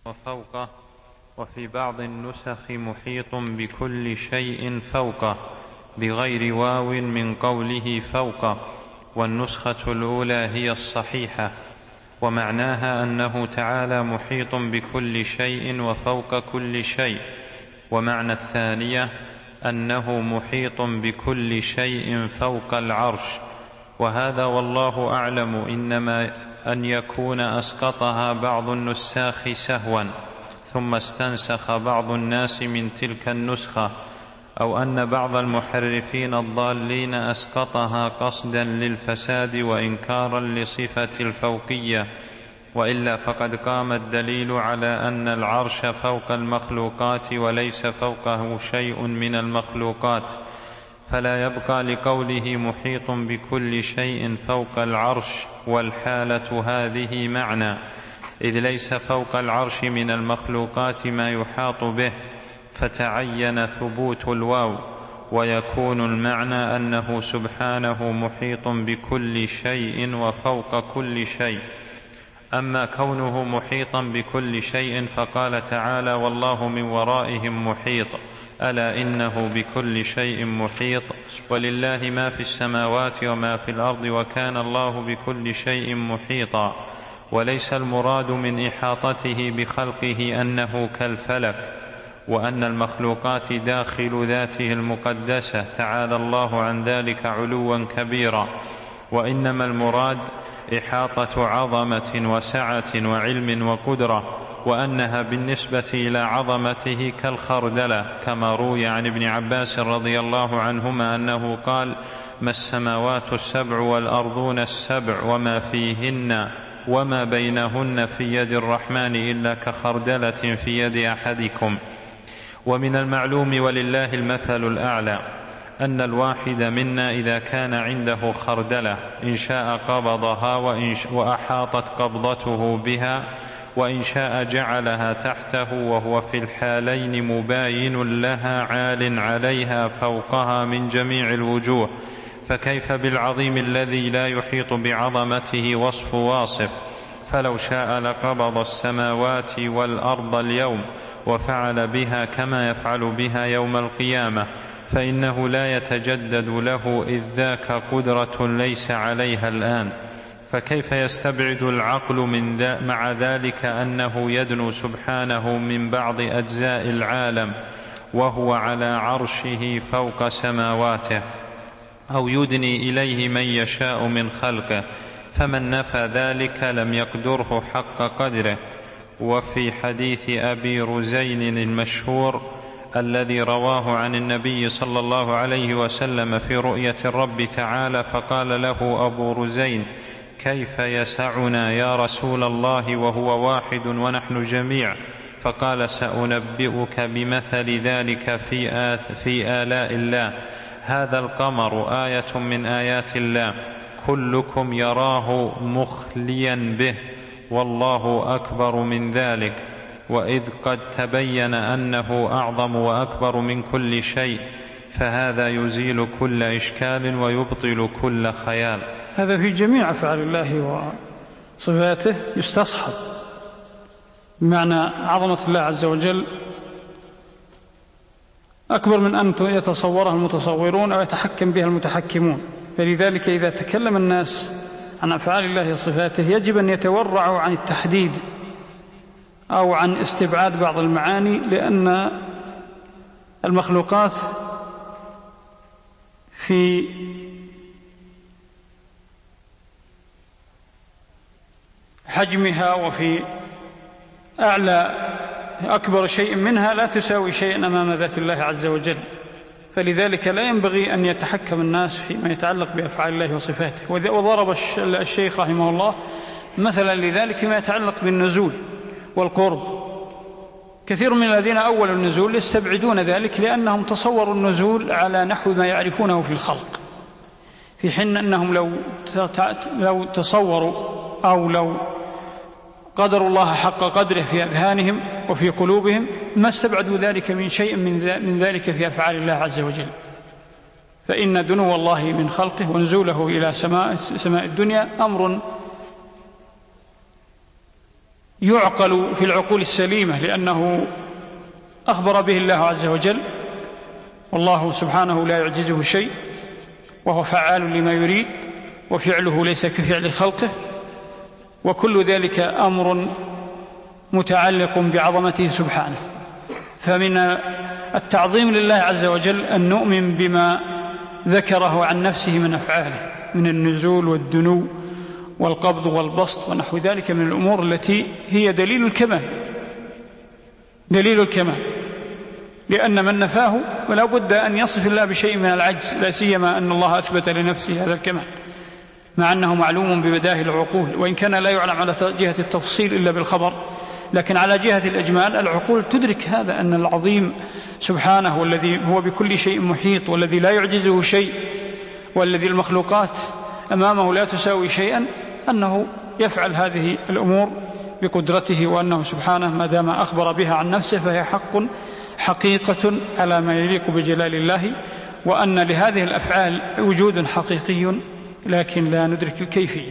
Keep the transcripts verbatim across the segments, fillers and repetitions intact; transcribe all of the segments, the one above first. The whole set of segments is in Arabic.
وفوقه، وفي بعض النسخ محيط بكل شيء فوقه بغير واو من قوله فوقه، والنسخة الأولى هي الصحيحة، ومعناها أنه تعالى محيط بكل شيء وفوق كل شيء. ومعنى الثانية أنه محيط بكل شيء فوق العرش، وهذا والله أعلم إنما أن يكون أسقطها بعض النساخ سهوا ثم استنسخ بعض الناس من تلك النسخة، أو أن بعض المحرفين الضالين أسقطها قصدا للفساد وإنكارا لصفة الفوقية، وإلا فقد قام الدليل على أن العرش فوق المخلوقات وليس فوقه شيء من المخلوقات، فلا يبقى لقوله محيط بكل شيء فوق العرش والحالة هذه معنى، إذ ليس فوق العرش من المخلوقات ما يحاط به، فتعين ثبوت الواو، ويكون المعنى أنه سبحانه محيط بكل شيء وفوق كل شيء. أما كونه محيطا بكل شيء فقال تعالى والله من ورائهم محيط، ألا إنه بكل شيء محيط، ولله ما في السماوات وما في الأرض وكان الله بكل شيء محيطا. وليس المراد من إحاطته بخلقه أنه كالفلك، وأن المخلوقات داخل ذاته المقدسة تعالى الله عن ذلك علوا كبيرا، وإنما المراد إحاطة عظمة وسعة وعلم وقدرة، وأنها بالنسبة إلى عظمته كالخردلة، كما روي عن ابن عباس رضي الله عنهما أنه قال ما السماوات السبع والأرضون السبع وما فيهن وما بينهن في يد الرحمن إلا كخردلة في يد أحدكم. ومن المعلوم ولله المثل الأعلى أن الواحد منا إذا كان عنده خردلة إن شاء قبضها وأحاطت قبضته بها، وإن شاء جعلها تحته، وهو في الحالين مباين لها عال عليها فوقها من جميع الوجوه، فكيف بالعظيم الذي لا يحيط بعظمته وصف واصف؟ فلو شاء لقبض السماوات والأرض اليوم وفعل بها كما يفعل بها يوم القيامة، فإنه لا يتجدد له إذ ذاك قدرة ليس عليها الآن. فكيف يستبعد العقل من ذا مع ذلك أنه يدنو سبحانه من بعض أجزاء العالم وهو على عرشه فوق سماواته، أو يدني إليه من يشاء من خلقه، فمن نفى ذلك لم يقدره حق قدره. وفي حديث أبي رزين المشهور الذي رواه عن النبي صلى الله عليه وسلم في رؤية الرب تعالى، فقال له أبو رزين كيف يسعنا يا رسول الله وهو واحد ونحن جميع؟ فقال سأنبئك بمثل ذلك في, آث في آلاء الله، هذا القمر آية من آيات الله كلكم يراه مخليا به، والله أكبر من ذلك، وإذ قد تبين أنه أعظم وأكبر من كل شيء، فهذا يزيل كل إشكال ويبطل كل خيال. هذا في جميع أفعال الله وصفاته يستصحب، بمعنى عظمة الله عز وجل أكبر من أن يتصورها المتصورون أو يتحكم بها المتحكمون. فلذلك إذا تكلم الناس عن أفعال الله وصفاته يجب أن يتورعوا عن التحديد أو عن استبعاد بعض المعاني، لأن المخلوقات في حجمها وفي أعلى أكبر شيء منها لا تساوي شيئا أمام ذات الله عز وجل، فلذلك لا ينبغي أن يتحكم الناس فيما يتعلق بأفعال الله وصفاته. وضرب الشيخ رحمه الله مثلا لذلك ما يتعلق بالنزول والقرب. كثير من الذين أولوا النزول يستبعدون ذلك لأنهم تصوروا النزول على نحو ما يعرفونه في الخلق، في حين أنهم لو لو تصوروا أو لو قدروا الله حق قدره في أذهانهم وفي قلوبهم ما استبعدوا ذلك من شيء من ذلك في أفعال الله عز وجل. فإن دنو الله من خلقه ونزوله إلى سماء, سماء الدنيا أمر يعقل في العقول السليمة، لأنه أخبر به الله عز وجل، والله سبحانه لا يعجزه شيء، وهو فعال لما يريد، وفعله ليس كفعل خلقه، وكل ذلك أمر متعلق بعظمته سبحانه. فمن التعظيم لله عز وجل أن نؤمن بما ذكره عن نفسه من أفعاله، من النزول والدنو والقبض والبسط ونحو ذلك من الأمور التي هي دليل الكمال، دليل الكمال، لأن من نفاه ولا بد أن يصف الله بشيء من العجز، لا سيما أن الله أثبت لنفسه هذا الكمال، مع أنه معلوم ببداهي العقول، وإن كان لا يعلم على جهة التفصيل إلا بالخبر، لكن على جهة الإجمال العقول تدرك هذا، أن العظيم سبحانه والذي هو بكل شيء محيط، والذي لا يعجزه شيء، والذي المخلوقات أمامه لا تساوي شيئا، أنه يفعل هذه الأمور بقدرته، وأنه سبحانه ما دام أخبر بها عن نفسه فهي حق حقيقة على ما يليق بجلال الله، وأن لهذه الأفعال وجود حقيقي لكن لا ندرك الكيفية.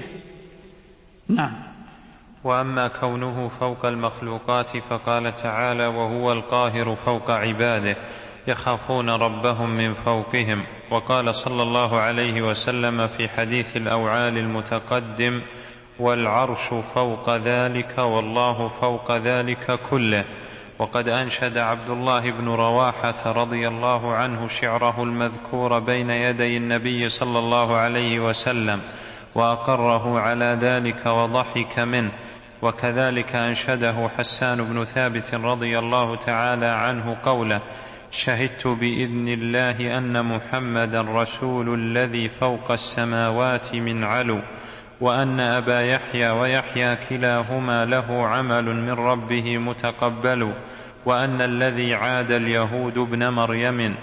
نعم. وأما كونه فوق المخلوقات فقال تعالى: وهو القاهر فوق عباده يخافون ربهم من فوقهم. وقال صلى الله عليه وسلم في حديث الأوعال المتقدم: والعرش فوق ذلك والله فوق ذلك كله. وقد أنشد عبد الله بن رواحة رضي الله عنه شعره المذكور بين يدي النبي صلى الله عليه وسلم، وأقره على ذلك وضحك منه. وكذلك أنشده حسان بن ثابت رضي الله تعالى عنه قوله: شهدت بإذن الله أن محمدا رسول الذي فوق السماوات من علو، وأن أبا يحيى ويحيى كلاهما له عمل من ربه متقبل، وأن الذي عاد اليهود ابن مريم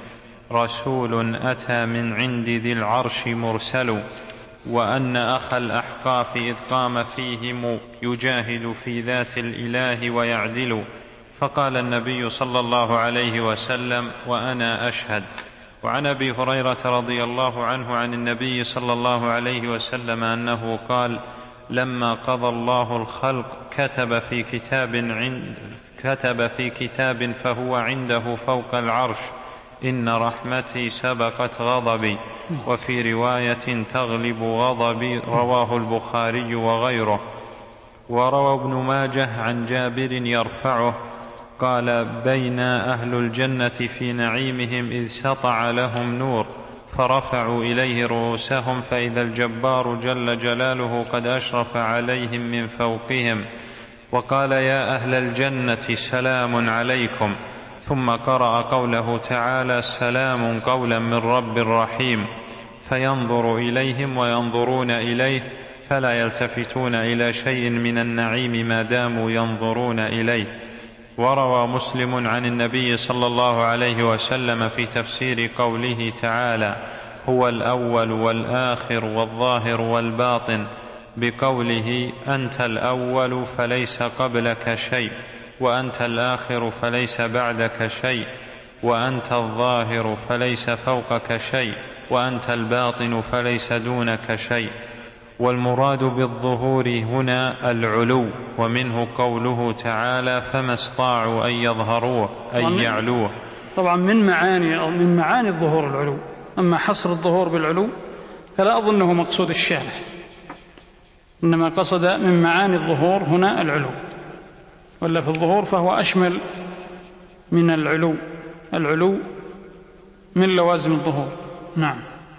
رسول أتى من عند ذي العرش مرسل، وأن أخ الأحقاف إذ قام فيهم يجاهد في ذات الإله ويعدل. فقال النبي صلى الله عليه وسلم: وأنا أشهد. وعن أبي هريرة رضي الله عنه عن النبي صلى الله عليه وسلم أنه قال: لما قضى الله الخلق كتب في كتاب عند كتب في كتاب فهو عنده فوق العرش: إن رحمتي سبقت غضبي. وفي رواية: تغلب غضبي. رواه البخاري وغيره. وروى ابن ماجه عن جابر يرفعه قال: بين أهل الجنة في نعيمهم إذ سطع لهم نور فرفعوا إليه رؤوسهم فإذا الجبار جل جلاله قد أشرف عليهم من فوقهم، وقال: يا أهل الجنة سلام عليكم. ثم قرأ قوله تعالى: سلام قولا من رب رحيم. فينظر إليهم وينظرون إليه فلا يلتفتون إلى شيء من النعيم ما داموا ينظرون إليه. وروى مسلم عن النبي صلى الله عليه وسلم في تفسير قوله تعالى: هو الأول والآخر والظاهر والباطن بقوله: أنت الأول فليس قبلك شيء، وأنت الآخر فليس بعدك شيء، وأنت الظاهر فليس فوقك شيء، وأنت الباطن فليس دونك شيء. والمراد بالظهور هنا العلو، ومنه قوله تعالى: فما استطاعوا أن يظهروه أي يعلوه. طبعا من معاني أو من معاني الظهور العلو، أما حصر الظهور بالعلو فلا أظنه مقصود الشارح، إنما قصد من معاني الظهور هنا العلو، ولا في الظهور فهو أشمل من العلو، العلو من لوازم الظهور. نعم.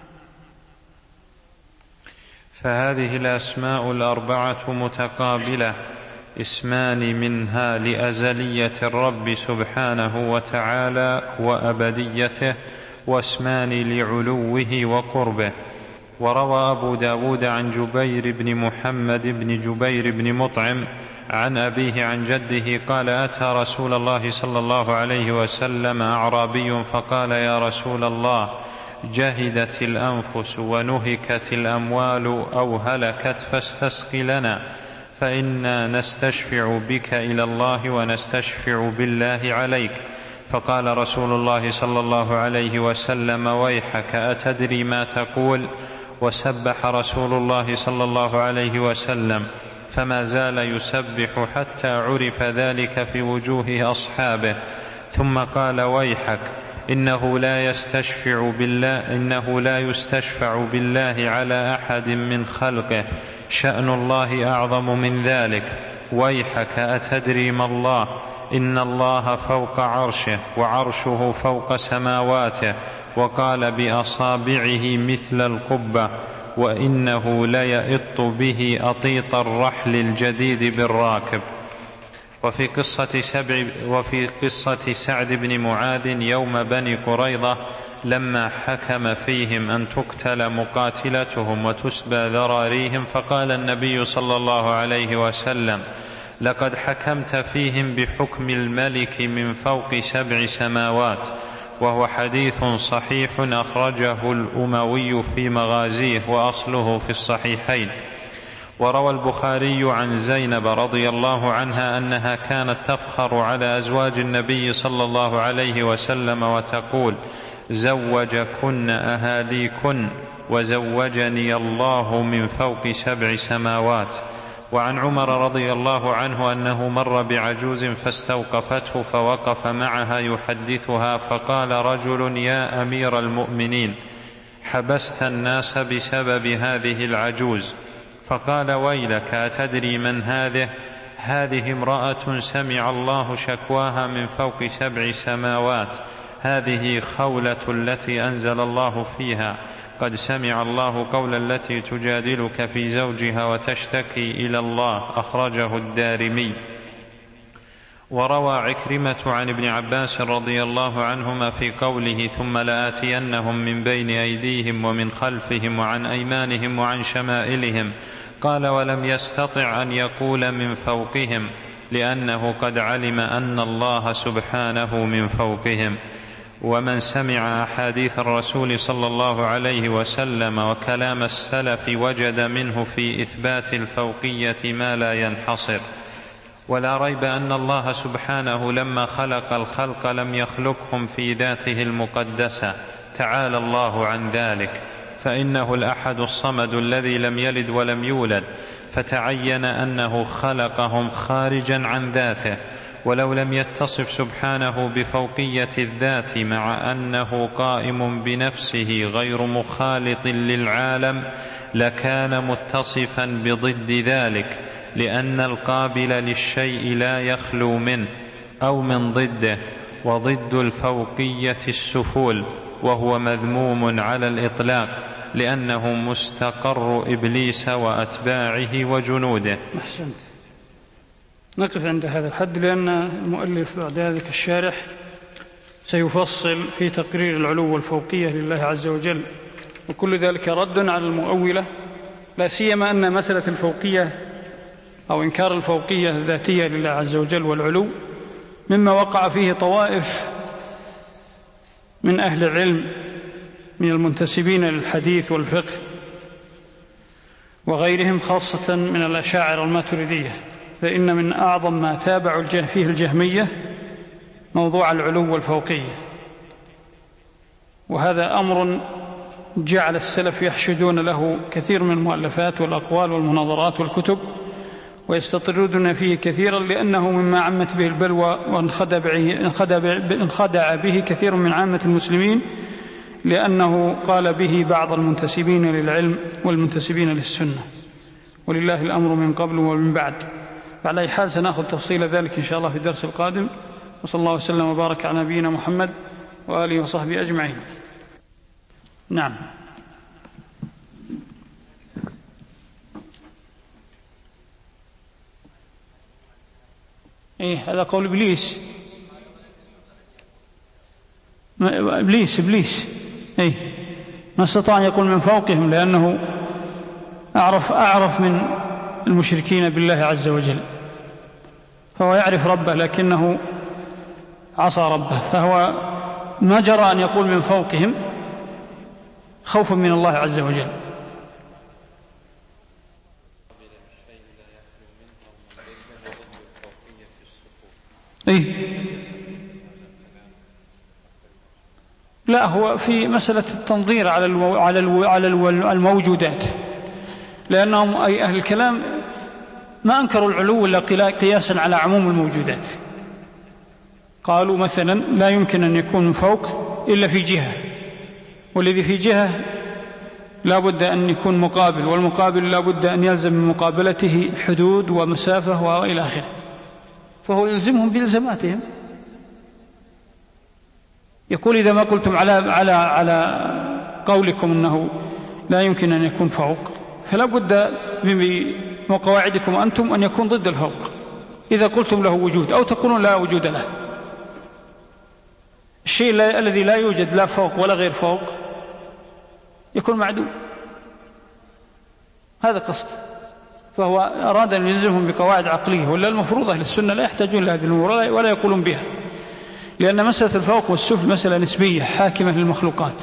فهذه الأسماء الأربعة متقابلة، اسمان منها لأزلية الرب سبحانه وتعالى وأبديته، واسمان لعلوه وقربه. وروى أبو داود عن جبير بن محمد بن جبير بن مطعم عن أبيه عن جده قال: أتى رسول الله صلى الله عليه وسلم أعرابي فقال: يا رسول الله، جهدت الأنفس ونهكت الأموال أو هلكت فاستسق لنا، فإنا نستشفع بك إلى الله ونستشفع بالله عليك. فقال رسول الله صلى الله عليه وسلم: ويحك، أتدري ما تقول؟ وسبح رسول الله صلى الله عليه وسلم، فما زال يسبح حتى عرف ذلك في وجوه أصحابه، ثم قال: ويحك، إنه لا يستشفع بالله إنه لا يستشفع بالله على أحد من خلقه، شأن الله أعظم من ذلك. ويحك، أتدري ما الله؟ إن الله فوق عرشه، وعرشه فوق سماواته. وقال بأصابعه مثل القبة، وإنه ليئط به أطيط الرحل الجديد بالراكب. وفي قصة, سبع وفي قصة سعد بن معاذ يوم بني قريظة لما حكم فيهم أن تقتل مقاتلتهم وتسبى ذراريهم، فقال النبي صلى الله عليه وسلم: لقد حكمت فيهم بحكم الملك من فوق سبع سماوات. وهو حديث صحيح أخرجه الأموي في مغازيه، وأصله في الصحيحين. وروى البخاري عن زينب رضي الله عنها أنها كانت تفخر على أزواج النبي صلى الله عليه وسلم وتقول: زوجكن أهاليكن، وزوجني الله من فوق سبع سماوات. وعن عمر رضي الله عنه أنه مر بعجوز فاستوقفته فوقف معها يحدثها، فقال رجل: يا أمير المؤمنين، حبست الناس بسبب هذه العجوز. فقال: ويلك، أتدري من هذه؟ هذه امرأة سمع الله شكواها من فوق سبع سماوات، هذه خولة التي أنزل الله فيها: قد سمع الله قول التي تجادلك في زوجها وتشتكي إلى الله. أخرجه الدارمي. وروى عكرمة عن ابن عباس رضي الله عنهما في قوله: ثم لآتينهم من بين أيديهم ومن خلفهم وعن أيمانهم وعن شمائلهم. قال: ولم يستطع أن يقول من فوقهم، لأنه قد علم أن الله سبحانه من فوقهم. ومن سمع أحاديث الرسول صلى الله عليه وسلم وكلام السلف وجد منه في إثبات الفوقية ما لا ينحصر. ولا ريب أن الله سبحانه لما خلق الخلق لم يخلقهم في ذاته المقدسة، تعالى الله عن ذلك، فإنه الأحد الصمد الذي لم يلد ولم يولد، فتعين أنه خلقهم خارجا عن ذاته. ولو لم يتصف سبحانه بفوقية الذات مع أنه قائم بنفسه غير مخالط للعالم، لكان متصفا بضد ذلك، لأن القابل للشيء لا يخلو منه أو من ضده. وضد الفوقية السفول، وهو مذموم على الإطلاق، لأنه مستقر إبليس وأتباعه وجنوده. أحسنت. نقف عند هذا الحد، لأن المؤلف بعد ذلك الشارح سيفصل في تقرير العلو والفوقية لله عز وجل، وكل ذلك رد على المؤولة، لا سيما أن مسألة الفوقية أو إنكار الفوقية الذاتية لله عز وجل والعلو مما وقع فيه طوائف من أهل العلم من المنتسبين للحديث والفقه وغيرهم، خاصة من الأشاعرة الماتريدية. فإن من أعظم ما تابعوا فيه الجهمية موضوع العلو والفوقية، وهذا أمر جعل السلف يحشدون له كثير من المؤلفات والأقوال والمناظرات والكتب، ويستطردون فيه كثيرا، لأنه مما عمت به البلوى وانخدع به كثير من عامة المسلمين، لأنه قال به بعض المنتسبين للعلم والمنتسبين للسنة، ولله الأمر من قبل ومن بعد. على أي حال سنأخذ تفصيل ذلك إن شاء الله في الدرس القادم، وصلى الله وسلم وبارك على نبينا محمد وآله وصحبه أجمعين. نعم. إيه هذا قول إبليس. إبليس إبليس إيه ما استطاع أن يقول من فوقهم، لأنه أعرف أعرف من المشركين بالله عز وجل، فهو يعرف ربه لكنه عصى ربه، فهو ما جرى أن يقول من فوقهم خوفا من الله عز وجل. إيه؟ لا، هو في مسألة التنظير على الو... على الو... على الو... الموجودات، لأنهم أي أهل الكلام ما أنكروا العلو إلا قياسا على عموم الموجودات. قالوا مثلا لا يمكن أن يكون من فوق إلا في جهة، والذي في جهة لا بد أن يكون مقابل، والمقابل لا بد أن يلزم من مقابلته حدود ومسافة وإلى آخره، فهو يلزمهم بإلزاماتهم. يقول إذا ما قلتم على على على قولكم أنه لا يمكن أن يكون فوق، فلا بد بقواعدكم أنتم أن يكون ضد الفوق. إذا قلتم له وجود أو تقولون لا وجود له، الشيء الذي لا يوجد لا فوق ولا غير فوق يكون معدوم. هذا قصد. فهو أراد أن يلزمهم بقواعد عقلية، ولا المفروض أهل السنة لا يحتاجون لهذه الأمور ولا يقولون بها، لأن مسألة الفوق والسفل مسألة نسبية حاكمة للمخلوقات،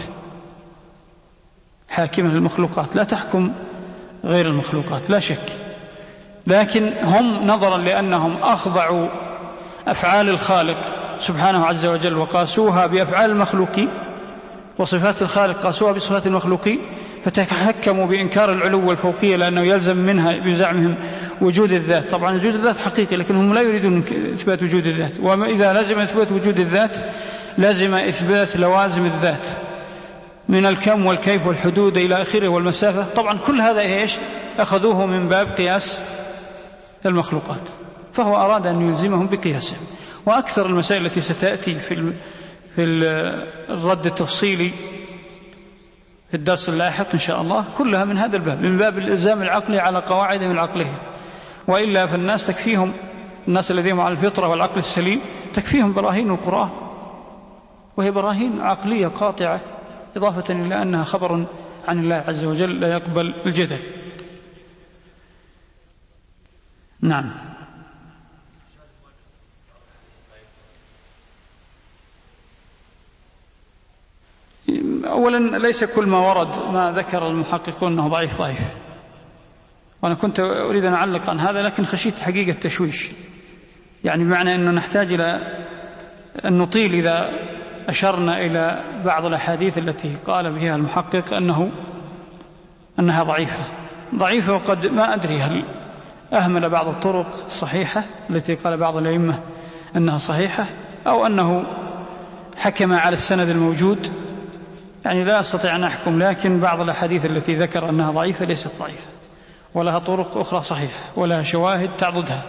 حاكمة للمخلوقات لا تحكم غير المخلوقات لا شك. لكن هم نظرا لأنهم أخضعوا أفعال الخالق سبحانه عز وجل وقاسوها بأفعال المخلوقين، وصفات الخالق قاسوها بصفات المخلوقين، فتحكموا بإنكار العلو والفوقية لأنه يلزم منها بزعمهم وجود الذات. طبعا وجود الذات حقيقي، لكن هم لا يريدون إثبات وجود الذات، وإذا لازم إثبات وجود الذات لازم إثبات لوازم الذات من الكم والكيف والحدود إلى آخره والمسافة. طبعا كل هذا إيش أخذوه من باب قياس المخلوقات، فهو أراد أن يلزمهم بقياسهم. وأكثر المسائل التي ستأتي في في الرد التفصيلي في الدرس اللاحق إن شاء الله كلها من هذا الباب، من باب الإلزام العقلي على قواعدهم العقلية. وإلا فالناس تكفيهم، الناس الذين على الفطرة والعقل السليم تكفيهم براهين القرآن، وهي براهين عقلية قاطعة، إضافة إلى أنها خبر عن الله عز وجل لا يقبل الجدل. نعم. أولا ليس كل ما ورد ما ذكر المحققون أنه ضعيف ضعيف، وأنا كنت أريد أن أعلق عن هذا لكن خشيت حقيقة تشويش، يعني بمعنى أنه نحتاج إلى أن نطيل إذا أشرنا إلى بعض الأحاديث التي قال بها المحقق أنه أنها ضعيفة ضعيفة وقد ما أدري هل أهمل بعض الطرق الصحيحة التي قال بعض الأئمة أنها صحيحة، أو أنه حكم على السند الموجود، يعني لا أستطيع أن أحكم. لكن بعض الأحاديث التي ذكر أنها ضعيفة ليست ضعيفة، ولها طرق أخرى صحيحة ولها شواهد تعضدها.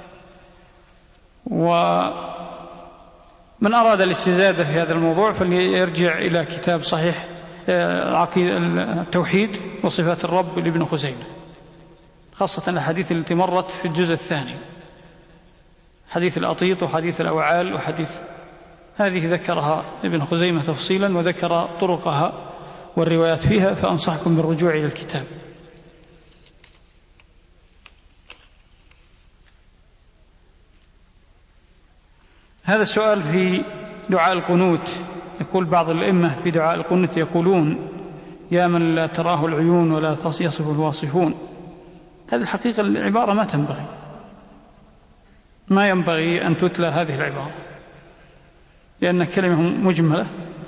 ومن أراد الاستزادة في هذا الموضوع فليرجع إلى كتاب صحيح التوحيد وصفات الرب لابن خزيمة، خاصة الأحاديث التي مرت في الجزء الثاني، حديث الأطيط وحديث الأوعال وحديث هذه ذكرها ابن خزيمة تفصيلا وذكر طرقها والروايات فيها، فأنصحكم بالرجوع إلى الكتاب. هذا السؤال في دعاء القنوت، يقول بعض الأئمة في دعاء القنوت يقولون يا من لا تراه العيون ولا يصف الواصفون. هذه الحقيقة العبارة ما تنبغي، ما ينبغي أن تتلى هذه العبارة، لأن كلمة مجملة،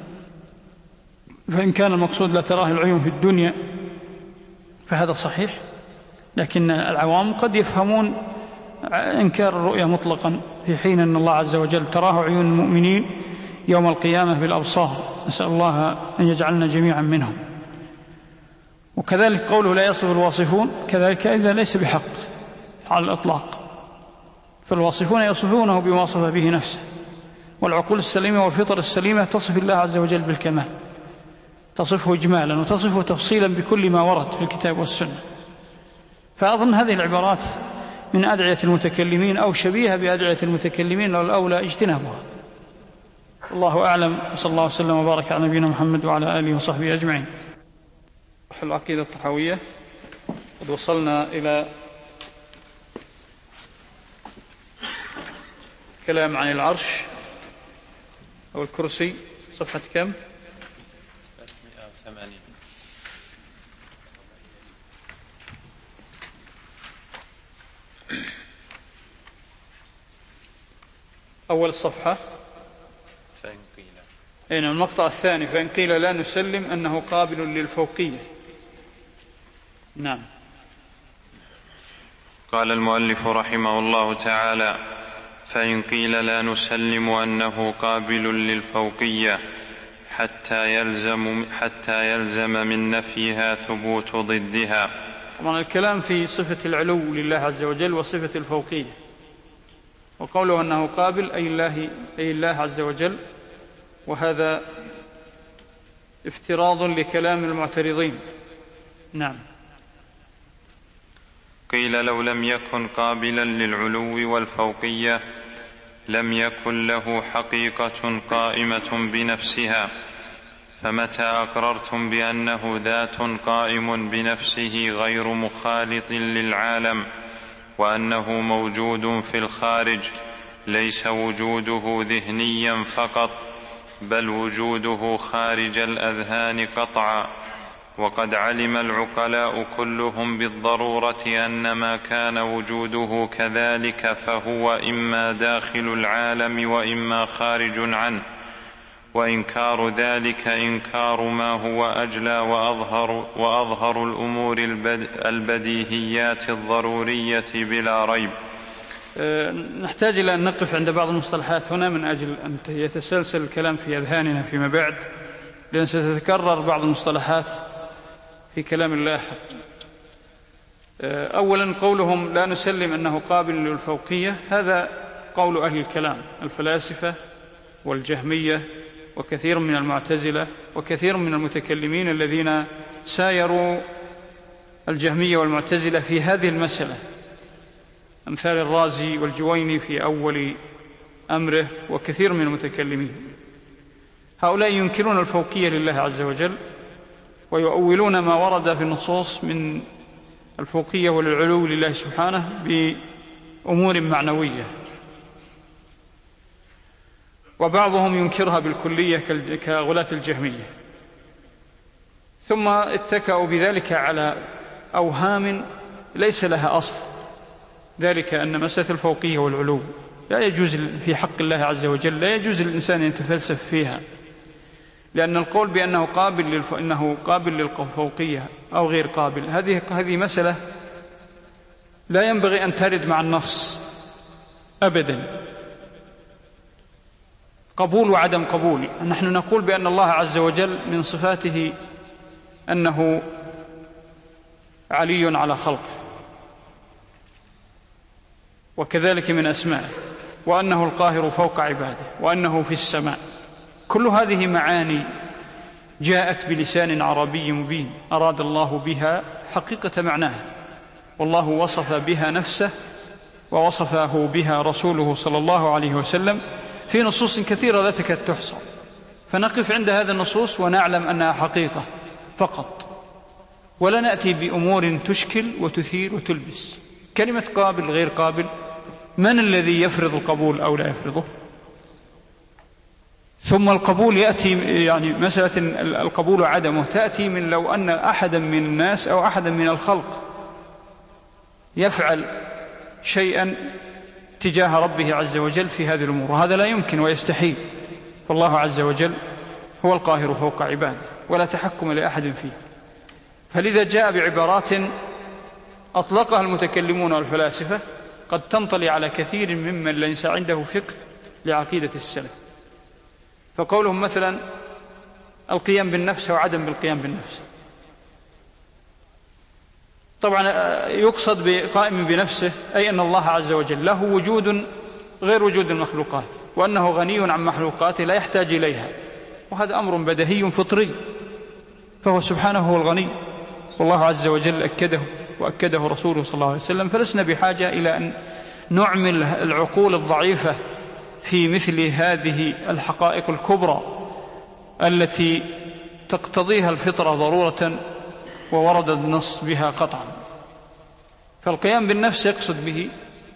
فإن كان المقصود لا تراه العيون في الدنيا فهذا صحيح، لكن العوام قد يفهمون إنكار الرؤية مطلقا، في حين أن الله عز وجل تراه عيون المؤمنين يوم القيامة بالأبصار، نسأل الله أن يجعلنا جميعا منهم. وكذلك قوله لا يصف الواصفون كذلك إذا ليس بحق على الإطلاق، فالواصفون يصفونه بما وصف به نفسه، والعقول السليمة والفطر السليمة تصف الله عز وجل بالكمال، تصفه إجمالا وتصفه تفصيلا بكل ما ورد في الكتاب والسنة. فأظن هذه العبارات من أدعية المتكلمين أو شبيهة بأدعية المتكلمين، والأولى اجتنابها. الله أعلم، وصلى الله وسلم وبارك على نبينا محمد وعلى آله وصحبه أجمعين. العقيدة الطحاوية، قد وصلنا إلى كلام عن العرش أو الكرسي، صفحة كم؟ ثلاثمائة وثمانين. أول الصفحة. فإن قيل أين المقطع الثاني؟ فإن قيل لا نسلم أنه قابل للفوقية. نعم. قال المؤلف رحمه الله تعالى: فإن قيل لا نسلم أنه قابل للفوقية حتى يلزم, حتى يلزم من نفيها ثبوت ضدها. طبعا الكلام في صفة العلو لله عز وجل وصفة الفوقية، وقوله أنه قابل أي الله, أي الله عز وجل، وهذا افتراض لكلام المعترضين. نعم. قيل لو لم يكن قابلا للعلو والفوقية لم يكن له حقيقة قائمة بنفسها، فمتى أقررتم بأنه ذات قائم بنفسه غير مخالط للعالم وأنه موجود في الخارج، ليس وجوده ذهنيا فقط بل وجوده خارج الأذهان قطعا. وقد علم العقلاء كلهم بالضرورة أن ما كان وجوده كذلك فهو إما داخل العالم وإما خارج عنه، وإنكار ذلك إنكار ما هو أجلى وأظهر, وأظهر الأمور البديهيات الضرورية بلا ريب. نحتاج إلى أن نقف عند بعض المصطلحات هنا من أجل أن يتسلسل الكلام في أذهاننا فيما بعد، لأن ستتكرر بعض المصطلحات في كلام الله. أولا قولهم لا نسلم أنه قابل للفوقية، هذا قول أهل الكلام الفلاسفة والجهمية وكثير من المعتزلة وكثير من المتكلمين الذين سايروا الجهمية والمعتزلة في هذه المسألة، أمثال الرازي والجويني في أول أمره وكثير من المتكلمين. هؤلاء ينكرون الفوقية لله عز وجل ويؤولون ما ورد في النصوص من الفوقية والعلو لله سبحانه بأمور معنوية، وبعضهم ينكرها بالكلية كغلاة الجهمية، ثم اتكأوا بذلك على أوهام ليس لها أصل، ذلك أن مسألة الفوقية والعلو لا يجوز في حق الله عز وجل، لا يجوز للإنسان أن يتفلسف فيها، لأن القول بأنه قابل للف... إنه قابل للفوقية أو غير قابل، هذه هذه مسألة لا ينبغي أن ترد مع النص أبدا، قبول وعدم قبول. نحن نقول بأن الله عز وجل من صفاته أنه علي على خلقه، وكذلك من أسمائه، وأنه القاهر فوق عباده، وأنه في السماء. كل هذه معاني جاءت بلسان عربي مبين أراد الله بها حقيقة معناها، والله وصف بها نفسه ووصفه بها رسوله صلى الله عليه وسلم في نصوص كثيرة لا تكاد تحصى، فنقف عند هذا النصوص ونعلم أنها حقيقة فقط، ولا نأتي بأمور تشكل وتثير وتلبس. كلمة قابل غير قابل، من الذي يفرض القبول أو لا يفرضه؟ ثم القبول يأتي، يعني مسألة القبول وعدمه تأتي من لو أن أحدا من الناس أو أحدا من الخلق يفعل شيئا تجاه ربه عز وجل في هذه الأمور، وهذا لا يمكن ويستحيل، فالله عز وجل هو القاهر فوق عباده ولا تحكم لأحد فيه. فلذا جاء بعبارات أطلقها المتكلمون والفلاسفة قد تنطلي على كثير ممن ليس عنده فقه لعقيدة السلف. فقولهم مثلا القيام بالنفس وعدم بالقيام بالنفس، طبعا يقصد بقائم بنفسه أي أن الله عز وجل له وجود غير وجود المخلوقات، وأنه غني عن مخلوقاته لا يحتاج إليها، وهذا أمر بديهي فطري، فهو سبحانه هو الغني، والله عز وجل أكده وأكده رسوله صلى الله عليه وسلم، فلسنا بحاجة إلى أن نعمل العقول الضعيفة في مثل هذه الحقائق الكبرى التي تقتضيها الفطرة ضرورة وورد النص بها قطعا. فالقيام بالنفس يقصد به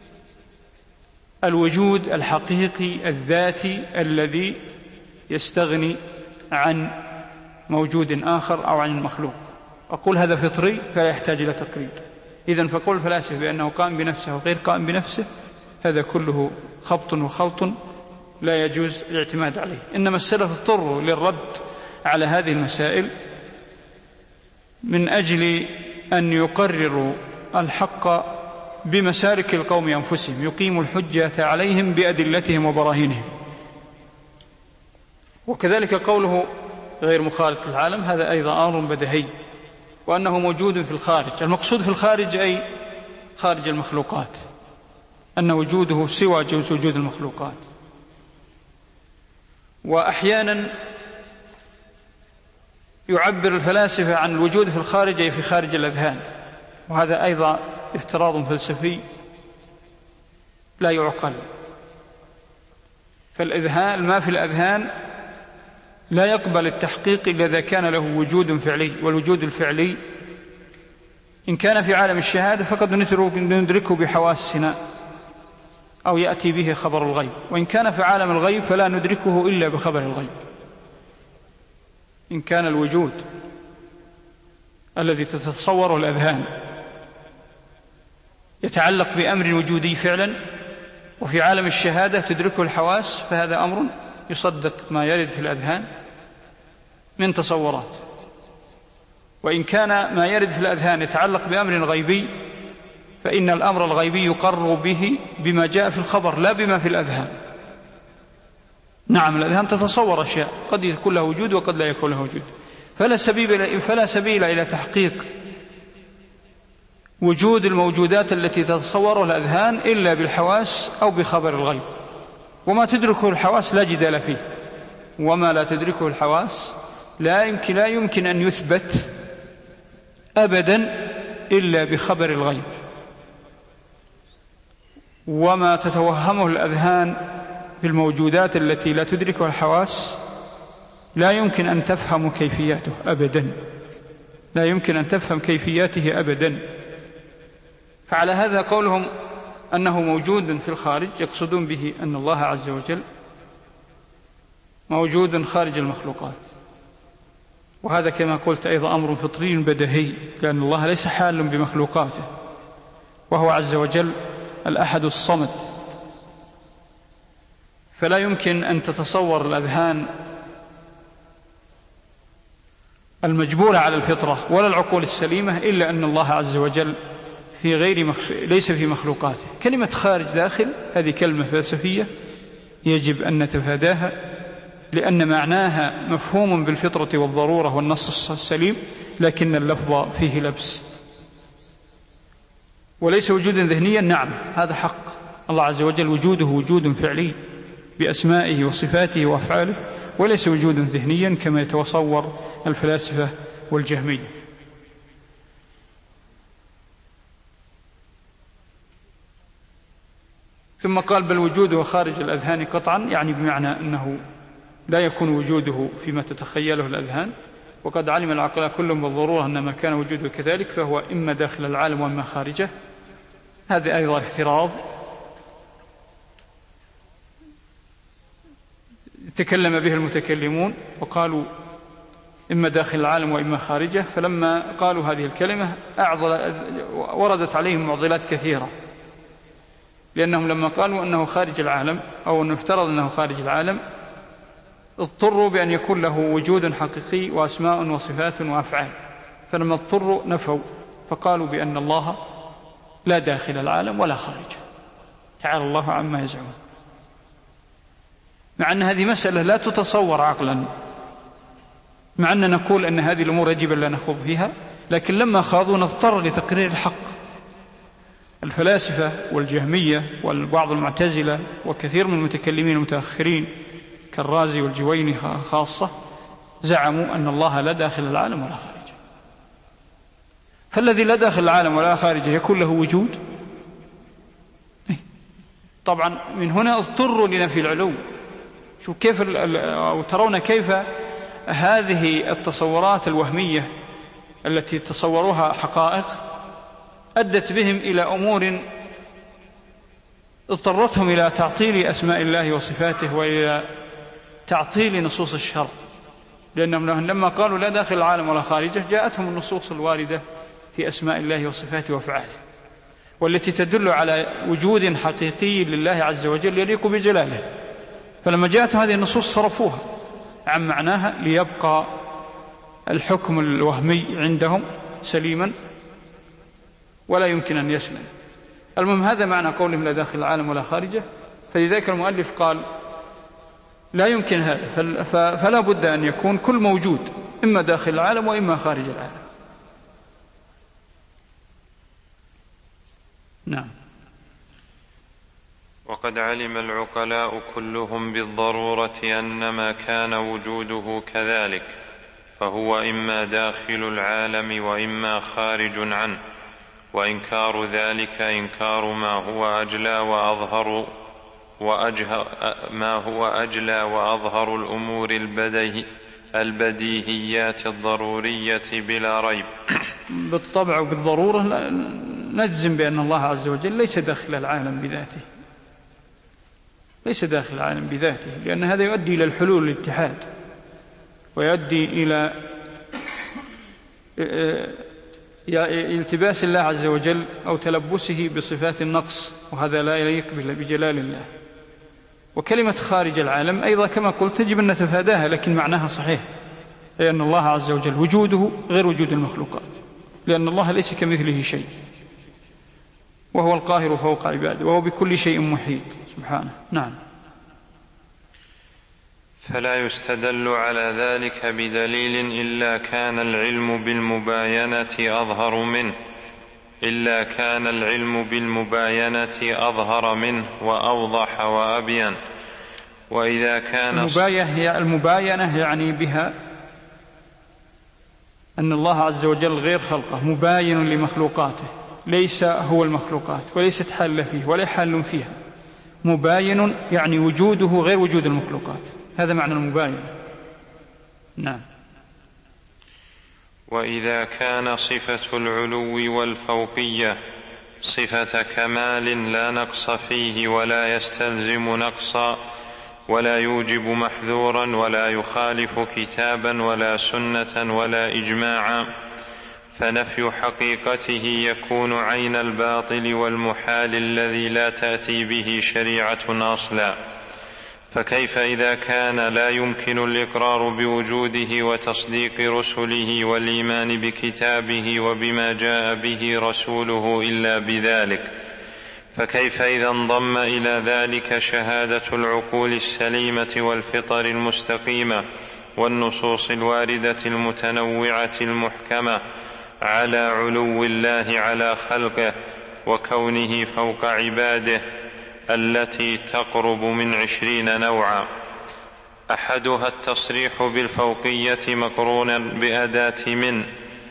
الوجود الحقيقي الذاتي الذي يستغني عن موجود آخر أو عن المخلوق. أقول هذا فطري فلا يحتاج إلى تقرير. إذن فقول الفلاسفة بأنه قائم بنفسه وغير قائم بنفسه هذا كله خبط وخلط لا يجوز الاعتماد عليه. إنما السلف اضطروا للرد على هذه المسائل من أجل أن يقرروا الحق بمسالك القوم أنفسهم، يقيم الحجة عليهم بأدلتهم وبراهينهم. وكذلك قوله غير مخالط للعالم، هذا أيضا أمر بديهي، وأنه موجود في الخارج. المقصود في الخارج أي خارج المخلوقات، أن وجوده سوى وجود المخلوقات. وأحيانا يعبر الفلاسفة عن الوجود في الخارج أي في خارج الأذهان، وهذا أيضا افتراض فلسفي لا يعقل. فالإذهان ما في الأذهان لا يقبل التحقيق إلا إذا كان له وجود فعلي، والوجود الفعلي إن كان في عالم الشهادة فقد ندركه بحواسنا أو يأتي به خبر الغيب، وإن كان في عالم الغيب فلا ندركه إلا بخبر الغيب. إن كان الوجود الذي تتصوره الأذهان يتعلق بأمر وجودي فعلا، وفي عالم الشهادة تدركه الحواس، فهذا أمر يصدق ما يرد في الأذهان من تصورات. وإن كان ما يرد في الأذهان يتعلق بأمر غيبي، فإن الأمر الغيبي يقر به بما جاء في الخبر لا بما في الأذهان. نعم، الأذهان تتصور أشياء قد يكون له وجود وقد لا يكون له وجود، فلا سبيل, فلا سبيل إلى تحقيق وجود الموجودات التي تتصورها الأذهان إلا بالحواس أو بخبر الغيب. وما تدركه الحواس لا جدال فيه، وما لا تدركه الحواس لا يمكن, لا يمكن أن يثبت أبدا إلا بخبر الغيب. وما تتوهمه الأذهان بالموجودات التي لا تدركها الحواس لا يمكن أن تفهم كيفياته أبدا، لا يمكن أن تفهم كيفياته أبدا. فعلى هذا قولهم أنه موجود في الخارج يقصدون به أن الله عز وجل موجود خارج المخلوقات، وهذا كما قلت أيضا أمر فطري بديهي، لأن الله ليس حال بمخلوقاته، وهو عز وجل الأحد الصمد، فلا يمكن أن تتصور الأذهان المجبورة على الفطرة ولا العقول السليمة إلا أن الله عز وجل في غير مخ... ليس في مخلوقاته. كلمة خارج داخل هذه كلمة فلسفية يجب أن نتفاداها، لأن معناها مفهوم بالفطرة والضرورة والنص السليم، لكن اللفظ فيه لبس. وليس وجودا ذهنيا، نعم هذا حق، الله عز وجل وجوده وجود فعلي بأسمائه وصفاته وأفعاله، وليس وجودا ذهنيا كما يتصور الفلاسفة والجهمية. ثم قال بل وجوده خارج الأذهان قطعا، يعني بمعنى أنه لا يكون وجوده فيما تتخيله الأذهان، وقد علم العقلاء كلهم بالضرورة أن ما كان وجوده كذلك فهو إما داخل العالم وإما خارجه. هذا أيضا افتراض تكلم به المتكلمون وقالوا إما داخل العالم وإما خارجه، فلما قالوا هذه الكلمة وردت عليهم معضلات كثيرة، لأنهم لما قالوا أنه خارج العالم أو أنه افترض أنه خارج العالم اضطروا بأن يكون له وجود حقيقي وأسماء وصفات وأفعال، فلما اضطروا نفوا فقالوا بأن الله لا داخل العالم ولا خارجه، تعالى الله عما يزعمون، مع أن هذه مسألة لا تتصور عقلا، مع أن نقول أن هذه الأمور يجب أن لا نخوض فيها، لكن لما خاضوا نضطر لتقرير الحق. الفلاسفة والجهمية وبعض المعتزلة وكثير من المتكلمين المتأخرين كالرازي والجويني خاصة زعموا أن الله لا داخل العالم ولا خارجه، فالذي لا داخل العالم ولا خارجه يكون له وجود؟ طبعا من هنا اضطروا لنفي العلو. شوف كيف أو ترون كيف هذه التصورات الوهمية التي تصوروها حقائق أدت بهم إلى أمور اضطرتهم إلى تعطيل أسماء الله وصفاته وإلى تعطيل نصوص الشرع، لأنهم لما قالوا لا داخل العالم ولا خارجه جاءتهم النصوص الواردة في أسماء الله وصفاته وأفعاله، والتي تدل على وجود حقيقي لله عز وجل يليق بجلاله، فلما جاءت هذه النصوص صرفوها عن معناها ليبقى الحكم الوهمي عندهم سليما ولا يمكن أن يسلم. المهم هذا معنى قولهم لا داخل العالم ولا خارجه. فلذلك المؤلف قال لا يمكن هذا، فلا بد أن يكون كل موجود إما داخل العالم وإما خارج العالم. نعم. وقد علم العقلاء كلهم بالضرورة أن ما كان وجوده كذلك، فهو إما داخل العالم وإما خارج عنه، وإنكار ذلك إنكار ما هو أجلى وأظهر وأجه ما هو أجلى وأظهر الأمور البديه البديهيات الضرورية بلا ريب. بالطبع وبالضرورة نجزم بأن الله عز وجل ليس داخل العالم بذاته، ليس داخل العالم بذاته، لأن هذا يؤدي إلى الحلول والاتحاد، ويؤدي إلى التباس الله عز وجل أو تلبسه بصفات النقص، وهذا لا يليق بجلال الله. وكلمة خارج العالم أيضا كما قلت يجب أن نتفاداها، لكن معناها صحيح، لأن الله عز وجل وجوده غير وجود المخلوقات، لأن الله ليس كمثله شيء، وهو القاهر فوق عباده، وهو بكل شيء محيط سبحانه. نعم. فلا يستدل على ذلك بدليل إلا كان العلم بالمباينة أظهر منه إلا كان العلم بالمباينة أظهر منه وأوضح وأبين. وإذا كان المباينة, المباينة يعني بها أن الله عز وجل غير خلقه، مباين لمخلوقاته، ليس هو المخلوقات وليست حال فيه ولا حال فيها، مباين يعني وجوده غير وجود المخلوقات، هذا معنى المباين. نعم. وإذا كان صفة العلو والفوقية صفة كمال لا نقص فيه ولا يستلزم نقصا ولا يوجب محذورا ولا يخالف كتابا ولا سنة ولا إجماعا، فنفي حقيقته يكون عين الباطل والمحال الذي لا تأتي به شريعة أصلا. فكيف إذا كان لا يمكن الإقرار بوجوده وتصديق رسله والإيمان بكتابه وبما جاء به رسوله إلا بذلك؟ فكيف إذا انضم إلى ذلك شهادة العقول السليمة والفطر المستقيمة والنصوص الواردة المتنوعة المحكمة على علو الله على خلقه وكونه فوق عباده التي تقرب من عشرين نوعا، أحدها التصريح بالفوقية مقرونا بأداة من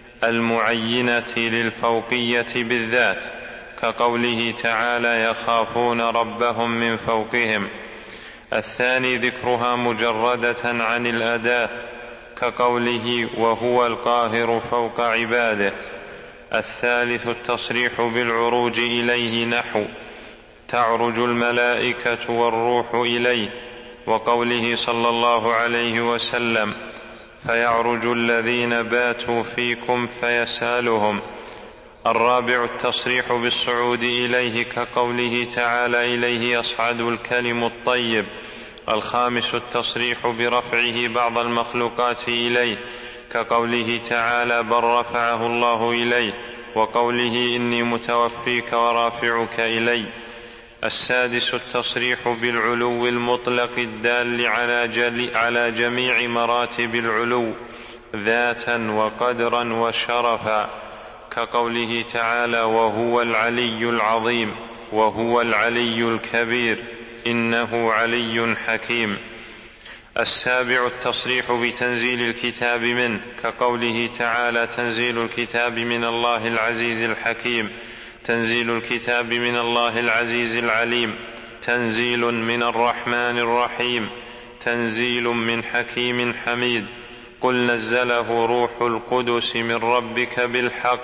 المعينة للفوقية بالذات، كقوله تعالى يخافون ربهم من فوقهم. الثاني ذكرها مجردة عن الأداة، كقوله وهو القاهر فوق عباده. الثالث التصريح بالعروج إليه، نحو تعرج الملائكة والروح إليه، وقوله صلى الله عليه وسلم فيعرج الذين باتوا فيكم فيسألهم. الرابع التصريح بالصعود إليه، كقوله تعالى إليه يصعد الكلم الطيب. الخامس التصريح برفعه بعض المخلوقات إليه، كقوله تعالى بل رفعه الله إليه، وقوله إني متوفيك ورافعك إلي. السادس التصريح بالعلو المطلق الدال على, على جميع مراتب العلو ذاتا وقدرا وشرفا، كقوله تعالى وهو العلي العظيم وهو العلي الكبير إنه علي حكيم. السابع التصريح بتنزيل الكتاب منه، كقوله تعالى تنزيل الكتاب من الله العزيز الحكيم، تنزيل الكتاب من الله العزيز العليم، تنزيل من الرحمن الرحيم، تنزيل من حكيم حميد. قل نزله روح القدس من ربك بالحق،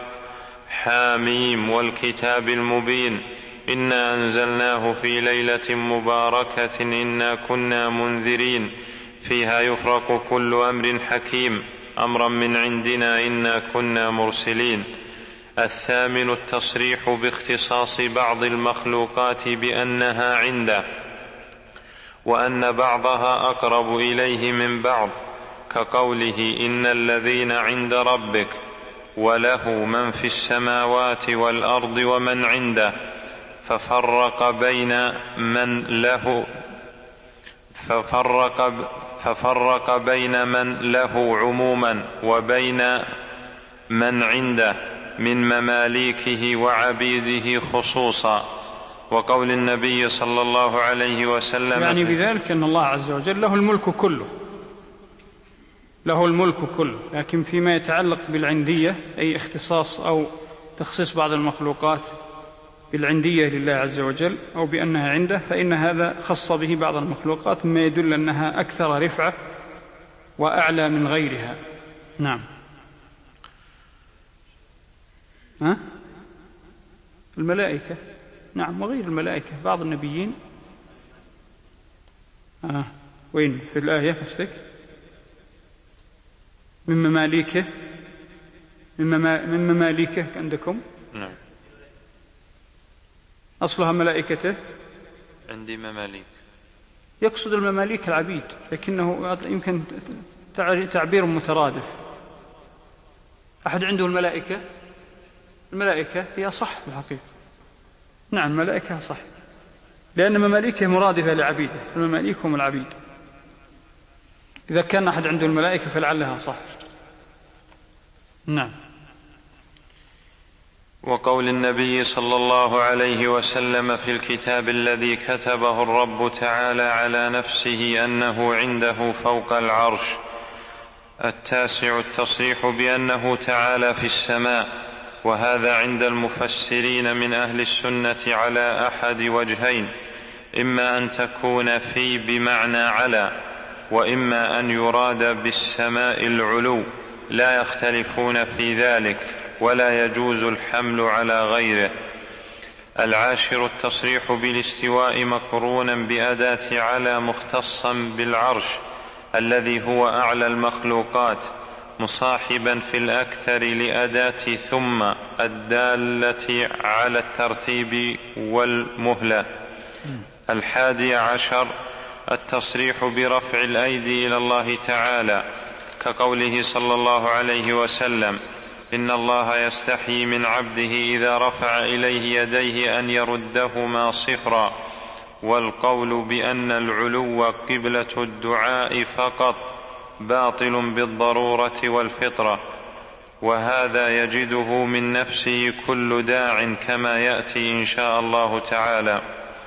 حاميم والكتاب المبين، إنا أنزلناه في ليلة مباركة إنا كنا منذرين فيها يفرق كل أمر حكيم أمرا من عندنا إنا كنا مرسلين. الثامن التصريح باختصاص بعض المخلوقات بأنها عنده، وأن بعضها أقرب إليه من بعض، كقوله إن الذين عند ربك وله من في السماوات والأرض ومن عنده ففرق بين من له ففرق ففرق بين من له عموما وبين من عنده من مماليكه وعبيده خصوصا، وقول النبي صلى الله عليه وسلم يعني بذلك أن الله عز وجل له الملك كله، له الملك كله، لكن فيما يتعلق بالعندية أي اختصاص أو تخصيص بعض المخلوقات بالعندية لله عز وجل أو بأنها عنده، فإن هذا خص به بعض المخلوقات مما يدل أنها أكثر رفعة وأعلى من غيرها. نعم. ها؟ الملائكة، نعم، وغير الملائكة بعض النبيين. آه. وين في الآية قصدك؟ من مماليكه، من, مما... من مماليكه عندكم؟ نعم. أصلها ملائكته؟ عندي مماليك. يقصد المماليك العبيد، لكنه يمكن تعبير مترادف. أحد عنده الملائكة؟ الملائكة هي صح في الحقيقة. نعم، الملائكة صح، لأن مماليكه مرادفة لعبيده، المماليك هم العبيد. إذا كان أحد عنده الملائكة فلعلها صح. نعم. وقول النبي صلى الله عليه وسلم في الكتاب الذي كتبه الرب تعالى على نفسه أنه عنده فوق العرش. التاسع التصريح بأنه تعالى في السماء، وهذا عند المفسرين من أهل السنة على أحد وجهين، إما أن تكون في بمعنى على، وإما أن يراد بالسماء العلو، لا يختلفون في ذلك، ولا يجوز الحمل على غيره. العاشر التصريح بالاستواء مقرونا بأداة على مختصا بالعرش الذي هو أعلى المخلوقات، مصاحبا في الأكثر لأداة ثم الدالة على الترتيب والمهلة. الحادي عشر التصريح برفع الأيدي إلى الله تعالى، كقوله صلى الله عليه وسلم: إن الله يستحيي من عبده إذا رفع إليه يديه أن يردهما صفرا. والقول بأن العلو قبلة الدعاء فقط باطل بالضرورة والفطرة، وهذا يجده من نفسه كل داع كما يأتي إن شاء الله تعالى.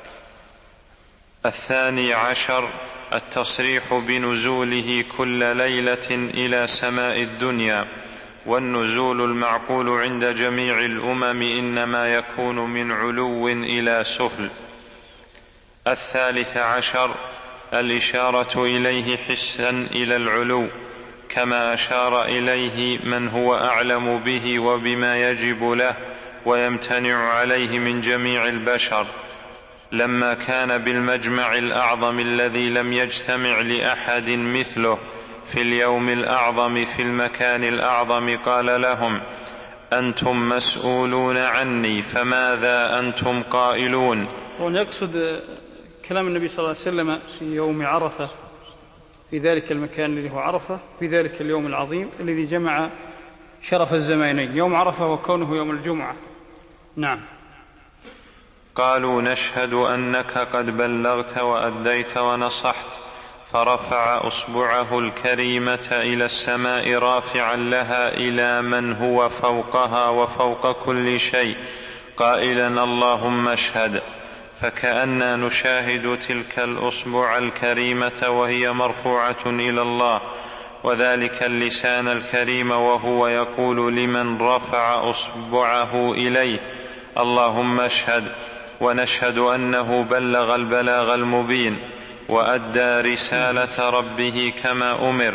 الثاني عشر التصريح بنزوله كل ليلة إلى سماء الدنيا، والنزول المعقول عند جميع الأمم إنما يكون من علو إلى سفل. الثالث عشر الإشارة إليه حسا إلى العلو، كما أشار إليه من هو أعلم به وبما يجب له ويمتنع عليه من جميع البشر، لما كان بالمجمع الأعظم الذي لم يجتمع لأحد مثله في اليوم الأعظم في المكان الأعظم، قال لهم: أنتم مسؤولون عني، فماذا أنتم قائلون؟ ويقصد كلام النبي صلى الله عليه وسلم في يوم عرفة، في ذلك المكان الذي هو عرفة، في ذلك اليوم العظيم الذي جمع شرف الزمانين، يوم عرفة وكونه يوم الجمعة. نعم. قالوا: نشهد أنك قد بلغت وأديت ونصحت. فرفع أصبعه الكريمة إلى السماء رافعا لها إلى من هو فوقها وفوق كل شيء، قائلا: اللهم اشهد. فكأننا نشاهد تلك الأصبع الكريمة وهي مرفوعة إلى الله، وذلك اللسان الكريم، وهو يقول لمن رفع أصبعه إليه: اللهم اشهد. ونشهد أنه بلغ البلاغ المبين وأدى رسالة ربه كما أمر،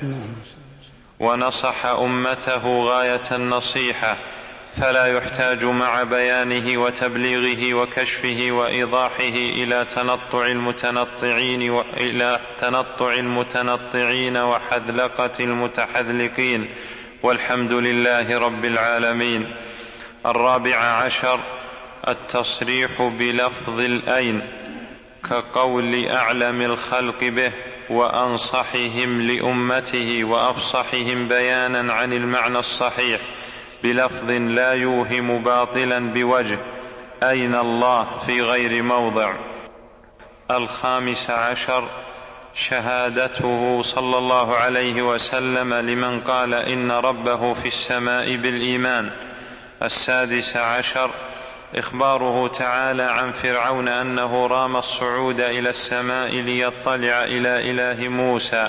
ونصح أمته غاية النصيحة، فلا يحتاج مع بيانه وتبليغه وكشفه وإيضاحه إلى تنطع المتنطعين وإلى تنطع المتنطعين وحذلقة المتحذلقين، والحمد لله رب العالمين. الرابع عشر التصريح بلفظ الأين، كقول أعلم الخلق به وأنصحهم لأمته وأفصحهم بيانا عن المعنى الصحيح، بلفظ لا يوهم باطلا بوجه، أين الله في غير موضع. الخامس عشر شهادته صلى الله عليه وسلم لمن قال إن ربه في السماء بالإيمان. السادس عشر إخباره تعالى عن فرعون أنه رام الصعود إلى السماء ليطلع إلى إله موسى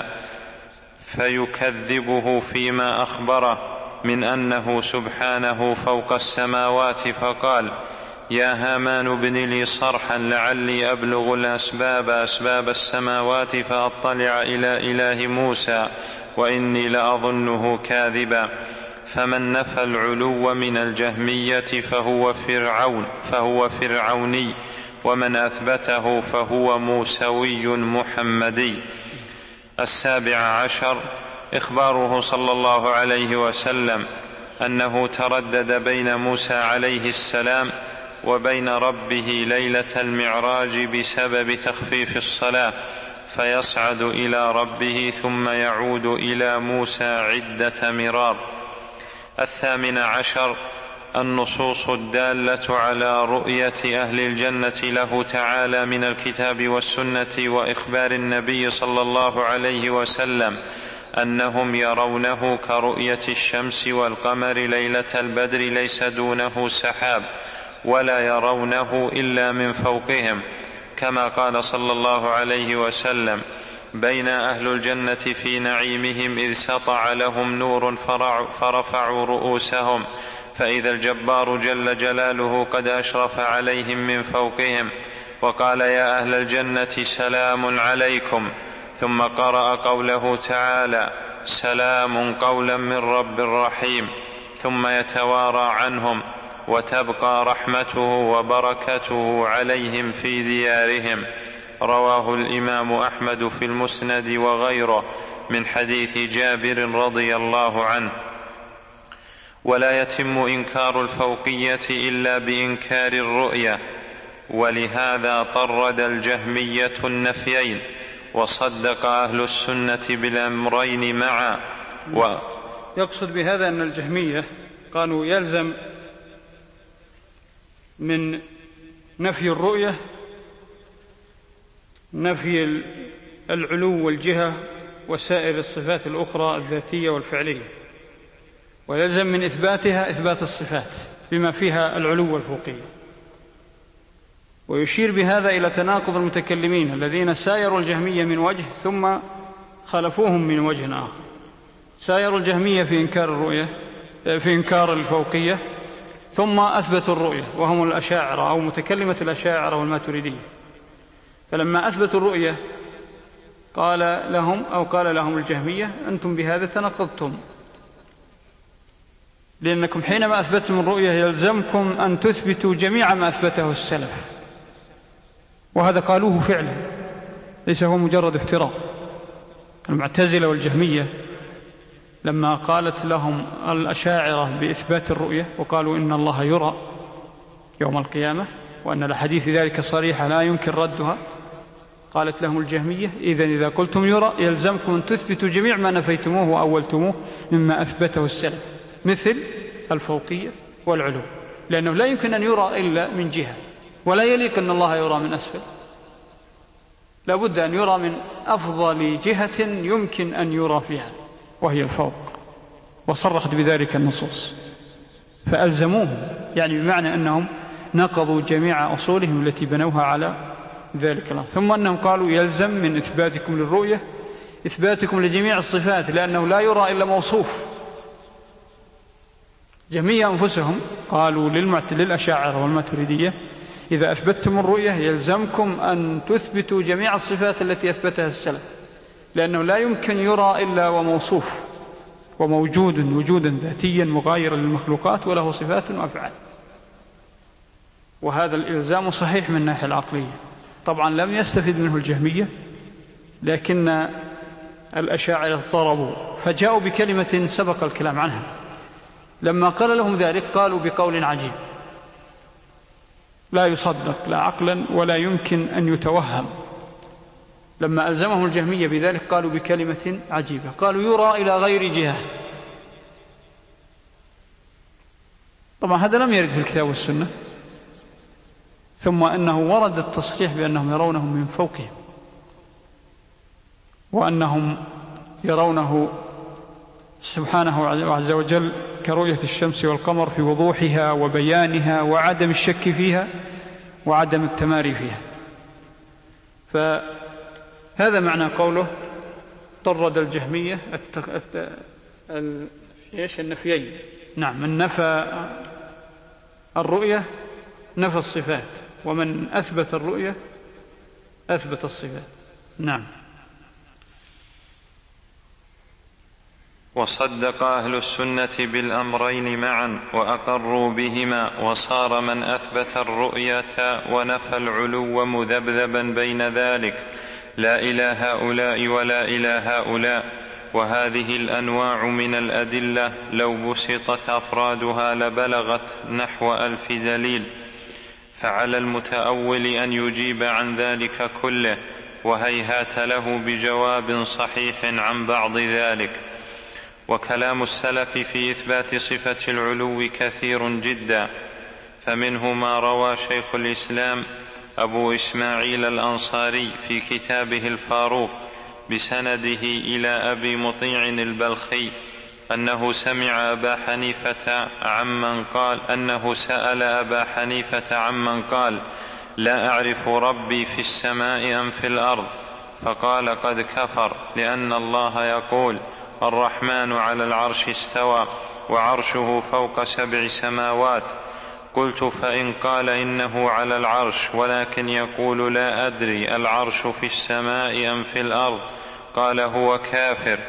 فيكذبه فيما أخبره من أنه سبحانه فوق السماوات، فقال يا هامان ابن لي صرحا لعلي أبلغ الأسباب أسباب السماوات فأطلع إلى إله موسى وإني لأظنه كاذبا. فمن نفى العلو من الجهمية فهو فرعون فهو فرعوني، ومن أثبته فهو موسوي محمدي. السابع عشر إخباره صلى الله عليه وسلم أنه تردد بين موسى عليه السلام وبين ربه ليلة المعراج بسبب تخفيف الصلاة، فيصعد إلى ربه ثم يعود إلى موسى عدة مرار. الثامن عشر النصوص الدالة على رؤية أهل الجنة له تعالى من الكتاب والسنة، وإخبار النبي صلى الله عليه وسلم أنهم يرونه كرؤية الشمس والقمر ليلة البدر ليس دونه سحاب، ولا يرونه إلا من فوقهم، كما قال صلى الله عليه وسلم بين أهل الجنة في نعيمهم إذ سطع لهم نور فرفعوا رؤوسهم فإذا الجبار جل جلاله قد أشرف عليهم من فوقهم وقال يا أهل الجنة سلام عليكم، ثم قرأ قوله تعالى سلام قولا من رب رحيم، ثم يتوارى عنهم وتبقى رحمته وبركته عليهم في ديارهم. رواه الإمام أحمد في المسند وغيره من حديث جابر رضي الله عنه. ولا يتم إنكار الفوقية إلا بإنكار الرؤية، ولهذا طرد الجهمية النفيين وصدق أهل السنة بالأمرين معا. و يقصد بهذا أن الجهمية قالوا يلزم من نفي الرؤية نفي العلو والجهة وسائر الصفات الأخرى الذاتية والفعلية، ويلزم من إثباتها إثبات الصفات بما فيها العلو والفوقية. ويشير بهذا إلى تناقض المتكلمين الذين سايروا الجهمية من وجه ثم خالفوهم من وجه آخر. سايروا الجهمية في إنكار الرؤية في إنكار الفوقية ثم أثبتوا الرؤية، وهم الأشاعرة أو متكلمة الأشاعرة والماتريدية. فلما أثبتوا الرؤية قال لهم أو قال لهم الجهمية أنتم بهذا تناقضتم، لأنكم حينما أثبتتم الرؤية يلزمكم أن تثبتوا جميع ما أثبته السلف، وهذا قالوه فعلا ليس هو مجرد افتراء. المعتزلة والجهمية لما قالت لهم الأشاعرة بإثبات الرؤية وقالوا إن الله يرى يوم القيامة وأن الحديث ذلك صريحة لا يمكن ردها، قالت لهم الجهمية إذن إذا قلتم يرى يلزمكم أن تثبتوا جميع ما نفيتموه وأولتموه مما أثبته السلف مثل الفوقية والعلو، لأنه لا يمكن أن يرى إلا من جهة، ولا يليق أن الله يرى من أسفل، لابد أن يرى من أفضل جهة يمكن أن يرى فيها وهي الفوق، وصرحت بذلك النصوص فألزموهم، يعني بمعنى أنهم نقضوا جميع أصولهم التي بنوها على ذلك الله. ثم أنهم قالوا يلزم من إثباتكم للرؤية إثباتكم لجميع الصفات، لأنه لا يرى إلا موصوف. جميع أنفسهم قالوا للأشاعرة والماتريدية إذا أثبتتم الرؤية يلزمكم أن تثبتوا جميع الصفات التي أثبتها السلف، لأنه لا يمكن يرى إلا وموصوف وموجود وجودا ذاتيا مغايرا للمخلوقات وله صفات وأفعال. وهذا الإلزام صحيح من الناحية العقلية. طبعا لم يستفد منه الجهمية، لكن الأشاعرة طربوا فجاءوا بكلمة سبق الكلام عنها. لما قال لهم ذلك قالوا بقول عجيب لا يصدق لا عقلا ولا يمكن أن يتوهم. لما ألزمهم الجهمية بذلك قالوا بكلمة عجيبة، قالوا يرى إلى غير جهة. طبعا هذا لم يرد في الكتاب والسنة، ثم أنه ورد التصريح بأنهم يرونهم من فوقهم، وأنهم يرونه سبحانه عز وجل كرؤية الشمس والقمر في وضوحها وبيانها وعدم الشك فيها وعدم التماري فيها. فهذا معنى قوله طرد الجهمية التخ... الت... ال... إيش النفيين. نعم، من نفى الرؤية نفى الصفات، ومن أثبت الرؤية أثبت الصفات. نعم. وصدق أهل السنة بالأمرين معا وأقروا بهما، وصار من أثبت الرؤية ونفى العلو مذبذبا بين ذلك، لا إلى هؤلاء ولا إلى هؤلاء. وهذه الأنواع من الأدلة لو بسطت أفرادها لبلغت نحو ألف دليل، فعلى المتأول أن يجيب عن ذلك كله، وهيهات له بجواب صحيح عن بعض ذلك. وكلام السلف في إثبات صفة العلو كثير جدا، فمنه ما روى شيخ الإسلام أبو إسماعيل الأنصاري في كتابه الفاروق بسنده إلى أبي مطيع البلخي أنه سمع أبا حنيفة عمن قال أنه سأل أبا حنيفة عمن قال لا أعرف ربي في السماء أم في الأرض، فقال قد كفر، لأن الله يقول الرحمن على العرش استوى وعرشه فوق سبع سماوات. قلت فإن قال إنه على العرش ولكن يقول لا أدري العرش في السماء أم في الأرض، قال هو كافر،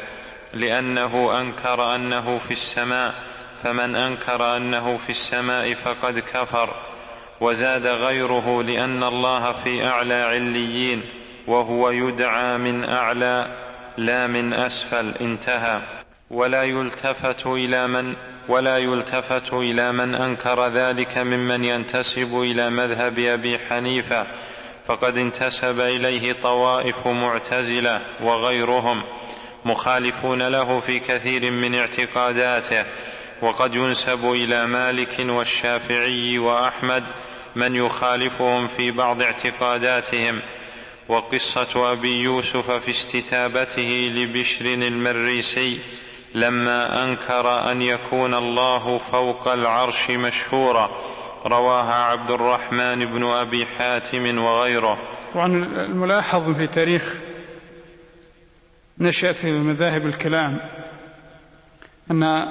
لأنه أنكر أنه في السماء، فمن أنكر أنه في السماء فقد كفر. وزاد غيره لأن الله في أعلى عليين وهو يدعى من أعلى لا من أسفل، انتهى. ولا يلتفت إلى من ولا يلتفت إلى من أنكر ذلك ممن ينتسب إلى مذهب أبي حنيفة، فقد انتسب إليه طوائف معتزلة وغيرهم مخالفون له في كثير من اعتقاداته. وقد ينسب إلى مالك والشافعي وأحمد من يخالفهم في بعض اعتقاداتهم. وقصة أبي يوسف في استتابته لبشر المريسي لما أنكر أن يكون الله فوق العرش مشهورة، رواها عبد الرحمن بن أبي حاتم وغيره. وعن الملاحظ في تاريخ نشأة مذاهب الكلام أن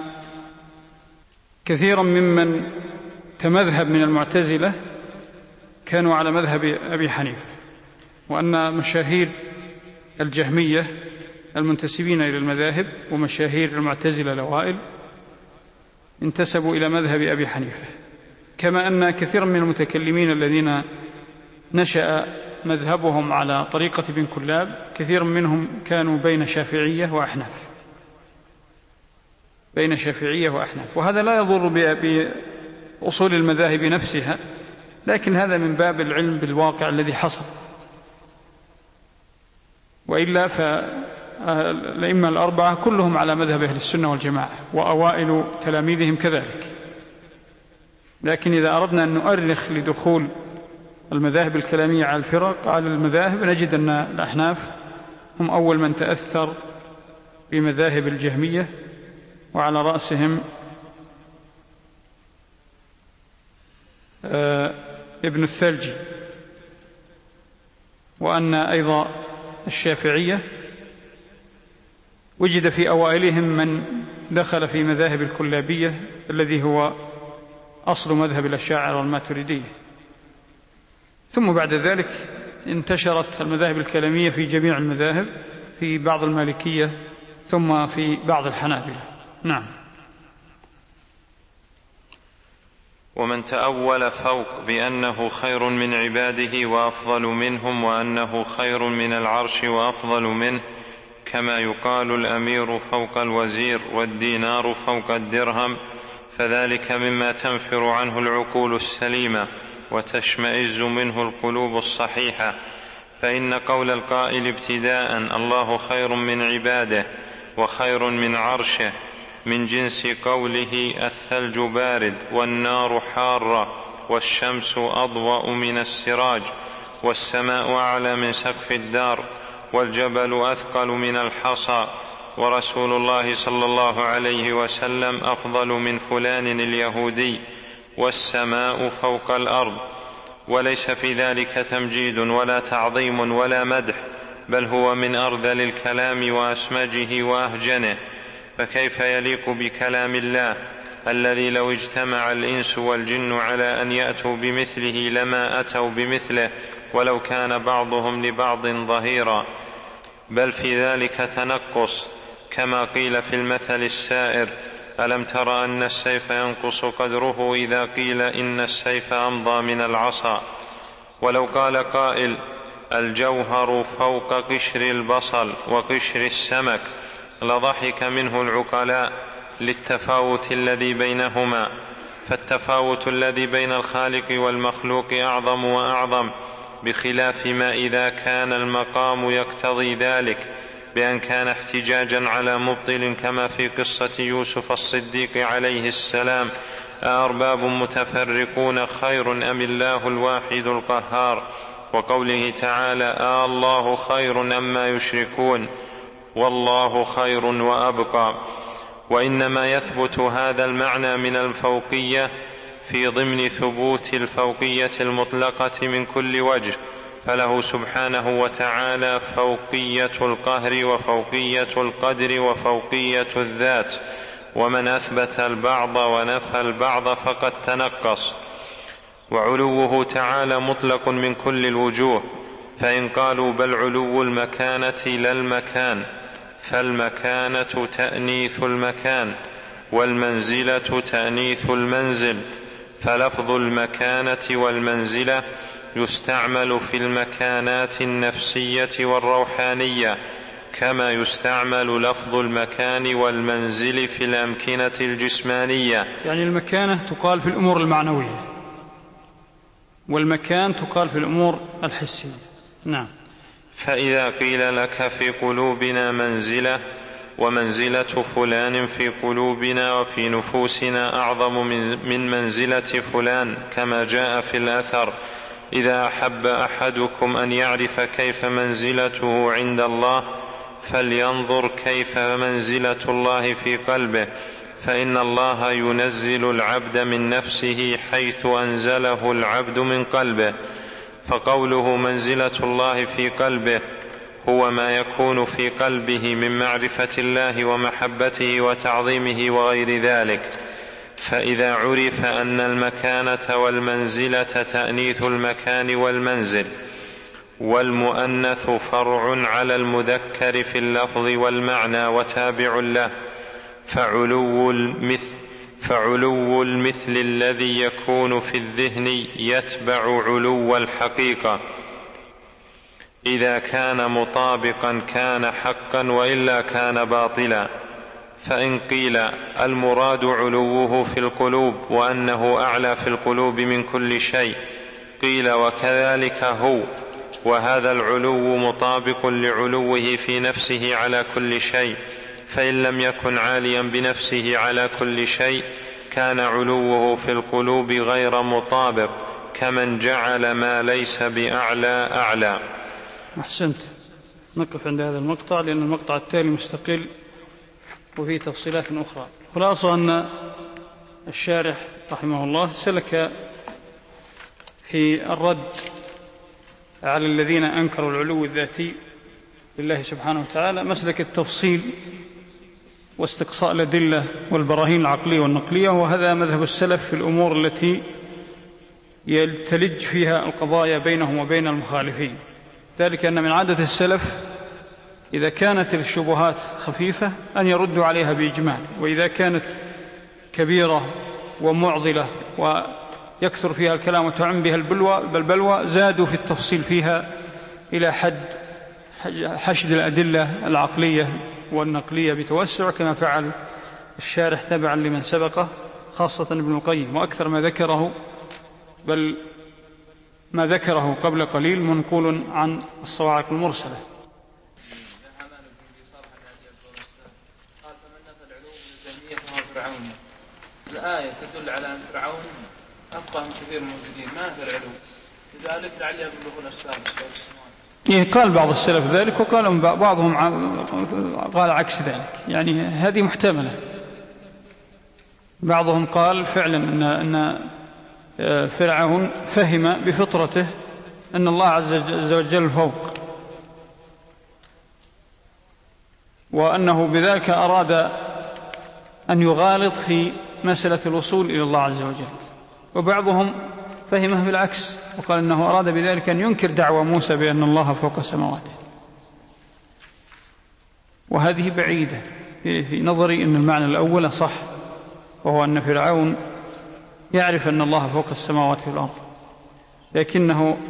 كثيرا ممن تمذهب من المعتزلة كانوا على مذهب أبي حنيفة، وأن مشاهير الجهمية المنتسبين إلى المذاهب ومشاهير المعتزلة الأوائل انتسبوا إلى مذهب أبي حنيفة، كما أن كثيرا من المتكلمين الذين نشأ مذهبهم على طريقة ابن كلاب كثير منهم كانوا بين شافعية وأحناف بين شافعية وأحناف وهذا لا يضر بأصول المذاهب نفسها، لكن هذا من باب العلم بالواقع الذي حصل. وإلا فالأئمة الأربعة كلهم على مذهب أهل السنة والجماعة، وأوائل تلاميذهم كذلك. لكن إذا أردنا أن نؤرخ لدخول المذاهب الكلامية على الفرق على المذاهب نجد أن الأحناف هم أول من تأثر بمذاهب الجهمية، وعلى رأسهم ابن الثلجي، وأن أيضا الشافعية وجد في أوائلهم من دخل في مذاهب الكلابية الذي هو أصل مذهب الأشاعرة والماتريدية. ثم بعد ذلك انتشرت المذاهب الكلامية في جميع المذاهب، في بعض المالكية ثم في بعض الحنابلة. نعم. ومن تأول فوق بأنه خير من عباده وأفضل منهم، وأنه خير من العرش وأفضل منه، كما يقال الأمير فوق الوزير والدينار فوق الدرهم، فذلك مما تنفر عنه العقول السليمة وتشمئز منه القلوب الصحيحة. فإن قول القائل ابتداء الله خير من عباده وخير من عرشه من جنس قوله الثلج بارد والنار حارة والشمس أضوأ من السراج، والسماء أعلى من سقف الدار، والجبل أثقل من الحصى، ورسول الله صلى الله عليه وسلم أفضل من فلان اليهودي، والسماء فوق الأرض. وليس في ذلك تمجيد ولا تعظيم ولا مدح، بل هو من أرذل الكلام وأسمجه وأهجنه. فكيف يليق بكلام الله الذي لو اجتمع الإنس والجن على أن يأتوا بمثله لما أتوا بمثله، ولو كان بعضهم لبعض ظهيرا؟ بل في ذلك تنقص، كما قيل في المثل السائر: ألم تر أن السيف ينقص قدره إذا قيل إن السيف أمضى من العصا؟ ولو قال قائل: الجوهر فوق قشر البصل وقشر السمك، لضحك منه العقلاء للتفاوت الذي بينهما. فالتفاوت الذي بين الخالق والمخلوق أعظم وأعظم، بخلاف ما إذا كان المقام يقتضي ذلك، بأن كان احتجاجا على مبطل، كما في قصة يوسف الصديق عليه السلام: أأرباب متفرقون خير أم الله الواحد القهار؟ وقوله تعالى: آه الله خير أما يشركون، والله خير وأبقى. وإنما يثبت هذا المعنى من الفوقية في ضمن ثبوت الفوقية المطلقة من كل وجه، فله سبحانه وتعالى فوقية القهر وفوقية القدر وفوقية الذات. ومن أثبت البعض ونفى البعض فقد تنقص. وعلوه تعالى مطلق من كل الوجوه، فإن قالوا بل علو المكانة لا المكان، فالمكانة تأنيث المكان، والمنزلة تأنيث المنزل. فلفظ المكانة والمنزلة يستعمل في المكانات النفسية والروحانية، كما يستعمل لفظ المكان والمنزل في الأمكنة الجسمانية. يعني المكانة تقال في الأمور المعنوية، والمكان تقال في الأمور الحسية. نعم. فإذا قيل لك في قلوبنا منزلة، ومنزلة فلان في قلوبنا وفي نفوسنا أعظم من منزلة فلان، كما جاء في الأثر: إذا أحب أحدكم أن يعرف كيف منزلته عند الله فلينظر كيف منزلة الله في قلبه، فإن الله ينزل العبد من نفسه حيث أنزله العبد من قلبه. فقوله منزلة الله في قلبه هو ما يكون في قلبه من معرفة الله ومحبته وتعظيمه وغير ذلك. فإذا عرف أن المكانة والمنزلة تأنيث المكان والمنزل، والمؤنث فرع على المذكر في اللفظ والمعنى وتابع له، فعلو المثل, فعلو المثل الذي يكون في الذهن يتبع علو الحقيقة. إذا كان مطابقا كان حقا، وإلا كان باطلا. فإن قيل المراد علوه في القلوب وأنه أعلى في القلوب من كل شيء، قيل وكذلك هو، وهذا العلو مطابق لعلوه في نفسه على كل شيء. فإن لم يكن عاليا بنفسه على كل شيء كان علوه في القلوب غير مطابق، كمن جعل ما ليس بأعلى أعلى. أحسنت. نقف عند هذا المقطع لأن المقطع التالي مستقل وفيه تفصيلات أخرى. خلاصة أن الشارح رحمه الله سلك في الرد على الذين أنكروا العلو الذاتي لله سبحانه وتعالى مسلك التفصيل واستقصاء الأدلة والبراهين العقلية والنقلية، وهذا مذهب السلف في الأمور التي يلتلج فيها القضايا بينهم وبين المخالفين. ذلك أن من عادة السلف إذا كانت الشبهات خفيفة أن يردوا عليها بإجمال، وإذا كانت كبيرة ومعضلة ويكثر فيها الكلام وتعم بها البلوى زادوا في التفصيل فيها إلى حد حشد الأدلة العقلية والنقلية بتوسع، كما فعل الشارح تبعا لمن سبقه خاصة ابن القيم. وأكثر ماذكره بل ما ذكره قبل قليل منقول عن الصواعق المرسلة. الآية تدل على أن فرعون أبقى من كثير موجودين ما في العلو، لذلك لعلي يبلغون أسباب أسباب السماوات. يعني قال بعض السلف ذلك، وقال بعضهم قال عكس ذلك، يعني هذه محتملة. بعضهم قال فعلا أن أن فرعون فهم بفطرته أن الله عز وجل فوق، وأنه بذلك أراد أن يغالط في مسألة الوصول إلى الله عز وجل. وبعضهم فهمه بالعكس وقال أنه أراد بذلك أن ينكر دعوى موسى بأن الله فوق السماوات، وهذه بعيدة في نظري. أن المعنى الأول صح، وهو أن فرعون يعرف أن الله فوق السماوات والأرض، لكنه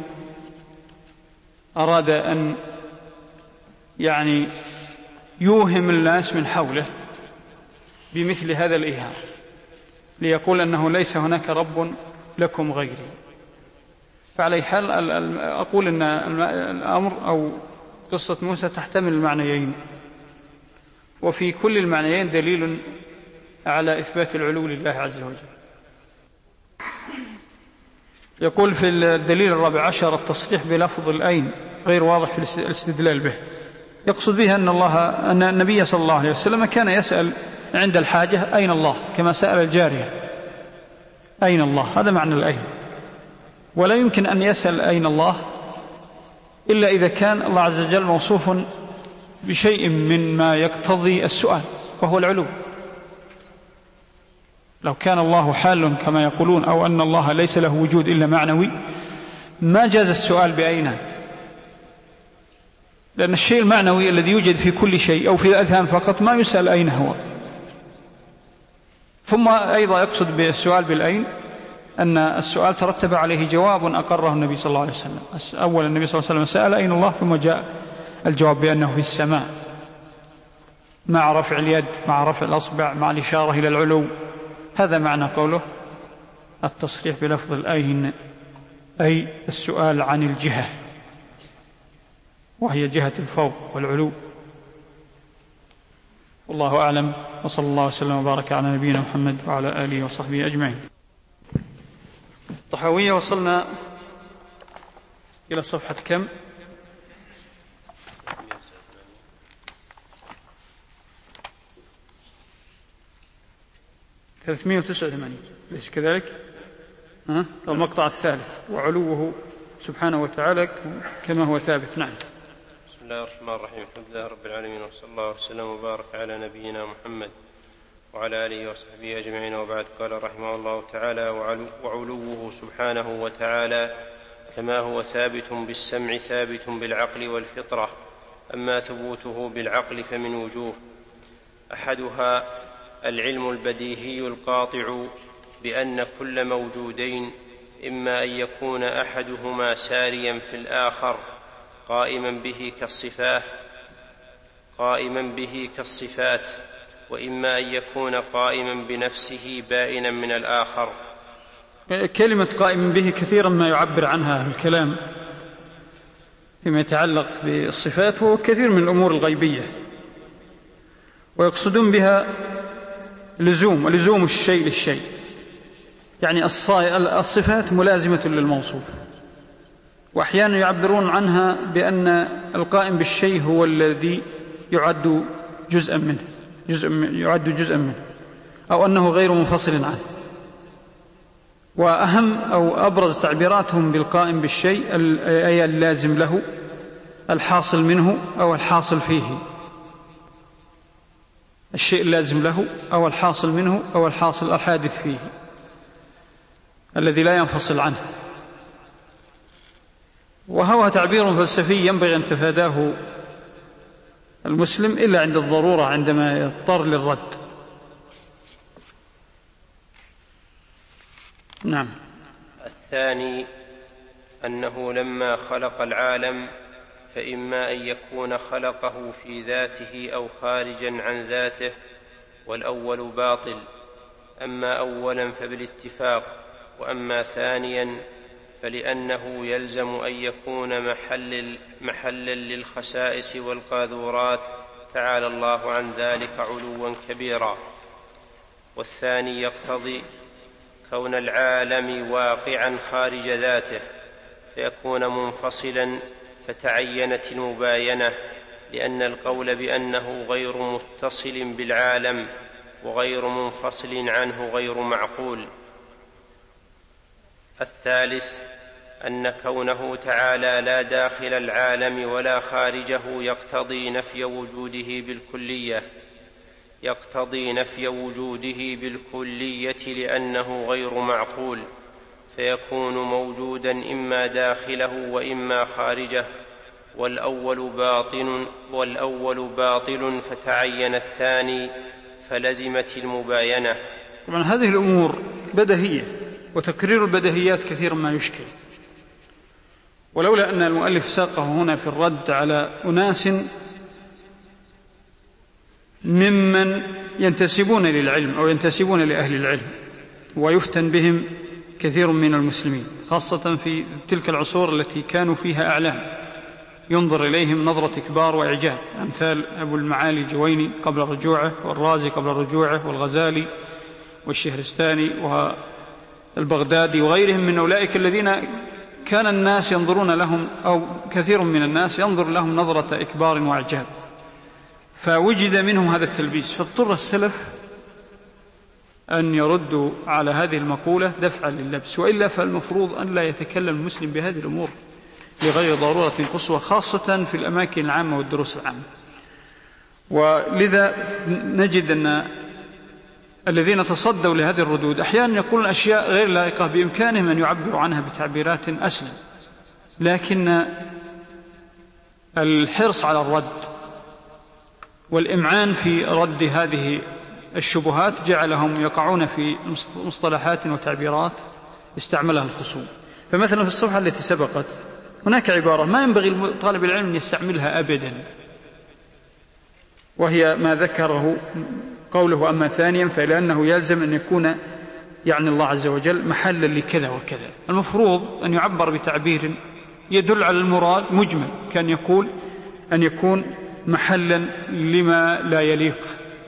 أراد أن يعني يوهم الناس من حوله بمثل هذا الإيهام، ليقول أنه ليس هناك رب لكم غيري. فعلى حال أقول أن الأمر أو قصة موسى تحتمل المعنيين، وفي كل المعنيين دليل على إثبات العلو لله عز وجل. يقول في الدليل الرابع عشر التصريح بلفظ الأين غير واضح في الاستدلال به. يقصد به أن الله أن النبي صلى الله عليه وسلم كان يسأل عند الحاجة أين الله، كما سأل الجارية أين الله، هذا معنى الأين. ولا يمكن أن يسأل أين الله إلا إذا كان الله عز وجل موصوف بشيء من ما يقتضي السؤال، وهو العلو. لو كان الله حال كما يقولون، أو أن الله ليس له وجود إلا معنوي، ما جاز السؤال بأين، لأن الشيء المعنوي الذي يوجد في كل شيء أو في الأذهان فقط ما يسأل أين هو. ثم أيضا يقصد بالسؤال بالأين أن السؤال ترتب عليه جواب أقره النبي صلى الله عليه وسلم. أول النبي صلى الله عليه وسلم سأل أين الله، ثم جاء الجواب بأنه في السماء، مع رفع اليد، مع رفع الأصبع، مع الإشارة إلى العلو. هذا معنى قوله التصريح بلفظ الأين، أي السؤال عن الجهة، وهي جهة الفوق والعلو. والله أعلم، وصلى الله وسلم وبارك على نبينا محمد وعلى آله وصحبه أجمعين. الطحاوية وصلنا إلى صفحة كم؟ ثلاثمائة وتسعة وثمانين، ليس كذلك؟ ها؟ المقطع الثالث، وعلوه سبحانه وتعالى كما هو ثابت. نعم. بسم الله الرحمن الرحيم، الحمد لله رب العالمين، وصلى الله وسلم وبارك على نبينا محمد وعلى آله وصحبه أجمعين، وبعد. قال رحمه الله تعالى: وعلوه سبحانه وتعالى كما هو ثابت بالسمع ثابت بالعقل والفطرة. أما ثبوته بالعقل فمن وجوه: أحدها العلم البديهي القاطع بأن كل موجودين إما أن يكون أحدهما ساريا في الآخر قائما به كالصفات قائما به كالصفات وإما أن يكون قائما بنفسه بائنا من الآخر. كلمة قائم به كثيرا ما يعبر عنها الكلام فيما يتعلق بالصفات، وهو كثير من الأمور الغيبية، ويقصدون بها لزوم ولزوم الشيء للشيء، يعني الصفات ملازمة للموصوف. وأحيانا يعبرون عنها بأن القائم بالشيء هو الذي يعد جزءا منه جزء يعد جزءا منه أو أنه غير منفصل عنه. وأهم أو أبرز تعبيراتهم بالقائم بالشيء أي اللازم له، الحاصل منه أو الحاصل فيه، الشيء اللازم له أو الحاصل منه أو الحاصل الحادث فيه، الذي لا ينفصل عنه. وهو تعبير فلسفي ينبغي أن تفاداه المسلم إلا عند الضرورة، عندما يضطر للرد. نعم. الثاني أنه لما خلق العالم فإما أن يكون خلقه في ذاته أو خارجا عن ذاته، والأول باطل. أما أولا فبالاتفاق، وأما ثانيا فلأنه يلزم أن يكون محل محلا للخسائس والقاذورات، تعالى الله عن ذلك علوا كبيرا. والثاني يقتضي كون العالم واقعا خارج ذاته فيكون منفصلا فتعينت المباينة، لأن القول بأنه غير متصل بالعالم وغير منفصل عنه غير معقول. الثالث أن كونه تعالى لا داخل العالم ولا خارجه يقتضي نفي وجوده بالكلية يقتضي نفي وجوده بالكلية لأنه غير معقول، فيكون موجودا إما داخله وإما خارجه، والأول باطن والأول باطل فتعين الثاني فلزمت المباينة. طبعا هذه الأمور بديهية، وتكرير البديهيات كثيرا ما يشكل، ولولا أن المؤلف ساقه هنا في الرد على أناس ممن ينتسبون للعلم أو ينتسبون لأهل العلم ويفتن بهم كثير من المسلمين، خاصة في تلك العصور التي كانوا فيها أعلام ينظر إليهم نظرة إكبار وإعجاب، أمثال أبو المعالي الجويني قبل رجوعه، والرازي قبل رجوعه، والغزالي والشهرستاني والبغدادي وغيرهم من أولئك الذين كان الناس ينظرون لهم أو كثير من الناس ينظر لهم نظرة إكبار وإعجاب، فوجد منهم هذا التلبيس، فاضطر السلف أن يردوا على هذه المقولة دفعا لللبس، وإلا فالمفروض أن لا يتكلم المسلم بهذه الأمور لغير ضرورة قصوى، خاصة في الأماكن العامة والدروس العامة. ولذا نجد أن الذين تصدوا لهذه الردود أحيانا يقولون أشياء غير لائقة بإمكانهم أن يعبروا عنها بتعبيرات أسلم، لكن الحرص على الرد والإمعان في رد هذه الشبهات جعلهم يقعون في مصطلحات وتعبيرات استعملها الخصوم. فمثلا في الصفحة التي سبقت هناك عبارة ما ينبغي طالب العلم أن يستعملها أبدا، وهي ما ذكره قوله أما ثانيا فلأنه يلزم أن يكون يعني الله عز وجل محلا لكذا وكذا. المفروض أن يعبر بتعبير يدل على المراد مجمل، كان يقول أن يكون محلا لما لا يليق،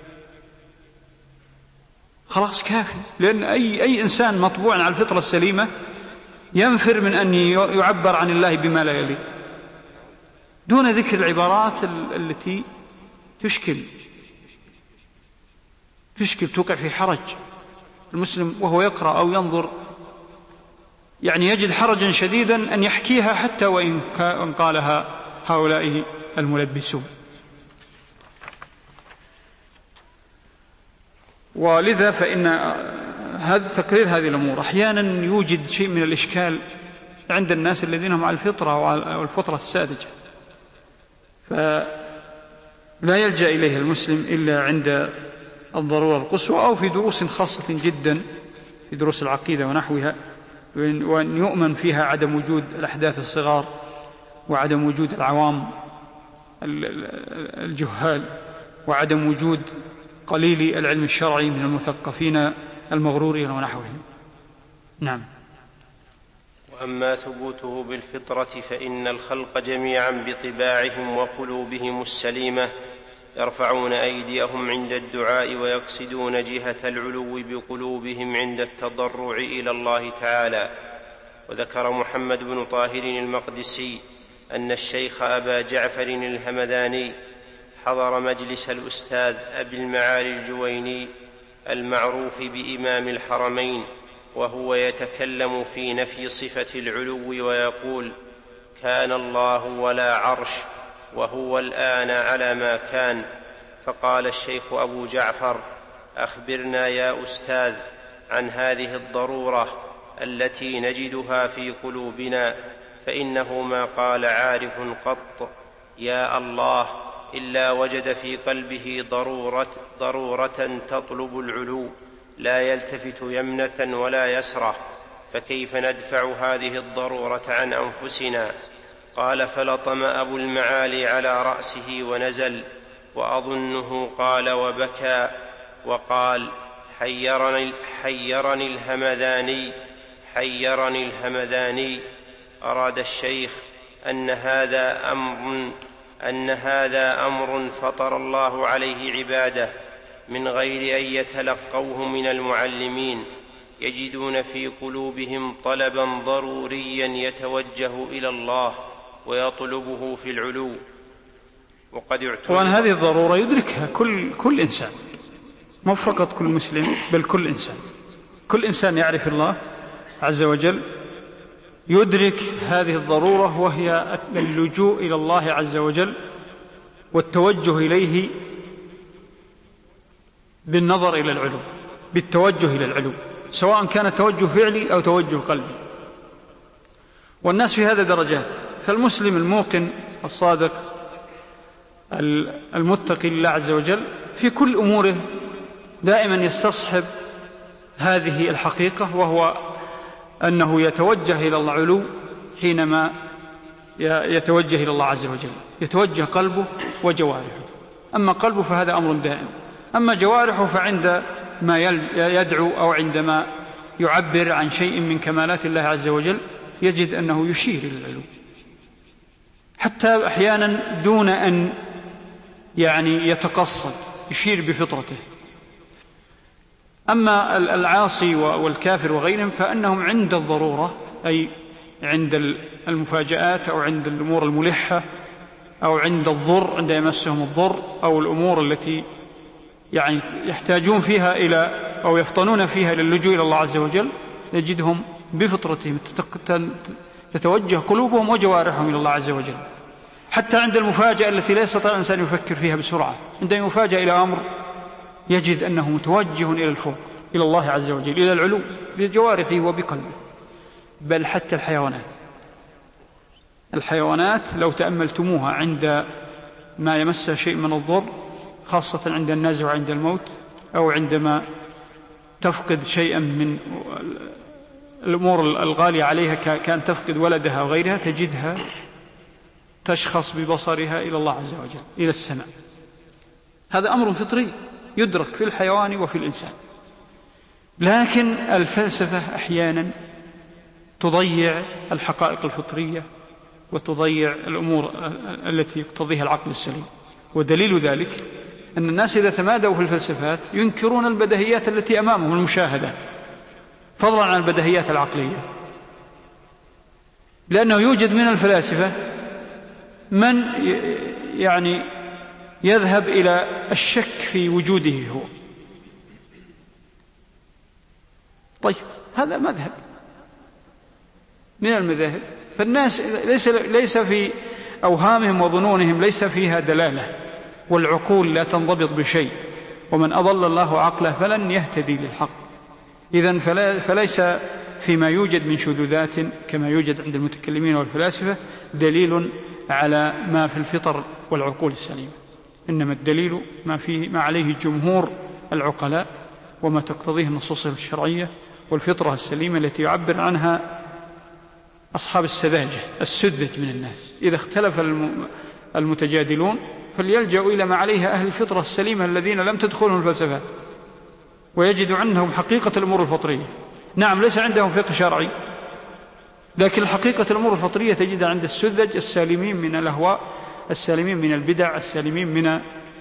خلاص كافي، لأن أي, أي إنسان مطبوع على الفطرة السليمة ينفر من أن يعبر عن الله بما لا يليق دون ذكر العبارات التي تشكل تشكل توقع في حرج المسلم وهو يقرأ أو ينظر، يعني يجد حرجا شديدا أن يحكيها حتى وإن قالها هؤلاء الملبسون. ولذا فإن هذا تقرير هذه الأمور أحيانا يوجد شيء من الإشكال عند الناس الذين هم على الفطرة والفطرة الساذجة، فلا يلجأ إليه المسلم إلا عند الضرورة القصوى أو في دروس خاصة جدا في دروس العقيدة ونحوها، وأن يؤمن فيها عدم وجود الأحداث الصغار وعدم وجود العوام الجهال وعدم وجود قليل العلم الشرعي من المثقفين المغرورين ونحوهم. نعم. وأما ثبوته بالفطرة فإن الخلق جميعا بطباعهم وقلوبهم السليمة يرفعون أيديهم عند الدعاء ويقصدون جهة العلو بقلوبهم عند التضرع إلى الله تعالى. وذكر محمد بن طاهر المقدسي أن الشيخ أبا جعفر الهمذاني حضر مجلس الأستاذ أبي المعالي الجويني المعروف بإمام الحرمين وهو يتكلم في نفي صفة العلو ويقول: كان الله ولا عرش وهو الآن على ما كان. فقال الشيخ أبو جعفر: أخبرنا يا أستاذ عن هذه الضرورة التي نجدها في قلوبنا، فإنه ما قال عارف قط يا الله إلا وجد في قلبه ضرورة, ضرورة تطلب العلو لا يلتفت يمنة ولا يسرة، فكيف ندفع هذه الضرورة عن أنفسنا؟ قال: فلطم أبو المعالي على رأسه ونزل، وأظنه قال وبكى وقال: حيرني, حيرني الهمذاني حيرني الهمذاني. أراد الشيخ أن هذا أمر أن هذا أمر فطر الله عليه عباده من غير أن يتلقوه من المعلمين، يجدون في قلوبهم طلبا ضروريا يتوجه إلى الله ويطلبه في العلو. وقد اعتبر وأن هذه الضرورة يدركها كل, كل إنسان، مو فقط كل مسلم بل كل إنسان. كل إنسان يعرف الله عز وجل يدرك هذه الضرورة، وهي اللجوء إلى الله عز وجل والتوجه إليه بالنظر إلى العلو، بالتوجه إلى العلو، سواء كان توجه فعلي أو توجه قلبي. والناس في هذا درجات. فالمسلم الموقن الصادق المتقي لله عز وجل في كل أموره دائما يستصحب هذه الحقيقة، وهو أنه يتوجه إلى العلو حينما يتوجه إلى الله عز وجل، يتوجه قلبه وجوارحه. أما قلبه فهذا أمر دائم، أما جوارحه فعند ما يدعو أو عندما يعبر عن شيء من كمالات الله عز وجل يجد أنه يشير إلى العلو، حتى أحيانا دون أن يعني يتقصد يشير بفطرته. أما العاصي والكافر وغيرهم فأنهم عند الضرورة، أي عند المفاجآت أو عند الأمور الملحة أو عند الضر، عند يمسهم الضر أو الأمور التي يعني يحتاجون فيها إلى أو يفطنون فيها إلى اللجوء إلى الله عز وجل، نجدهم بفطرتهم تتوجه قلوبهم وجوارحهم إلى الله عز وجل. حتى عند المفاجأة التي لا يستطيع الإنسان يفكر فيها بسرعة، عندما يفاجأ إلى أمر يجد أنه متوجه إلى الفوق، إلى الله عز وجل، إلى العلو بجوارحه وبقلبه. بل حتى الحيوانات الحيوانات لو تأملتموها عند ما يمسها شيء من الضر، خاصة عند النزع وعند الموت، أو عندما تفقد شيئا من الأمور الغالية عليها كان تفقد ولدها وغيرها، تجدها تشخص ببصرها إلى الله عز وجل، إلى السماء. هذا أمر فطري يدرك في الحيوان وفي الإنسان. لكن الفلسفة أحيانا تضيع الحقائق الفطرية وتضيع الأمور التي يقتضيها العقل السليم. ودليل ذلك أن الناس إذا تمادوا في الفلسفات ينكرون البديهيات التي أمامهم، المشاهدات، فضلا عن البديهيات العقلية، لأنه يوجد من الفلاسفة من يعني يذهب إلى الشك في وجوده هو. طيب هذا مذهب من المذاهب، فالناس ليس, ليس في أوهامهم وظنونهم ليس فيها دلالة، والعقول لا تنضبط بشيء، ومن أضل الله عقله فلن يهتدي للحق. إذن فلا فليس فيما يوجد من شذوذات كما يوجد عند المتكلمين والفلاسفة دليل على ما في الفطر والعقول السليمة، إنما الدليل ما فيه ما عليه جمهور العقلاء وما تقتضيه النصوص الشرعية والفطرة السليمة التي يعبر عنها أصحاب السذاجة السذج من الناس. إذا اختلف المتجادلون فليلجأوا إلى ما عليها أهل الفطرة السليمة الذين لم تدخلهم الفلسفات، ويجدوا عندهم حقيقة الأمور الفطرية. نعم ليس عندهم فقه شرعي، لكن حقيقة الأمور الفطرية تجدها عند السذج السالمين من الأهواء، السالمين من البدع، السالمين من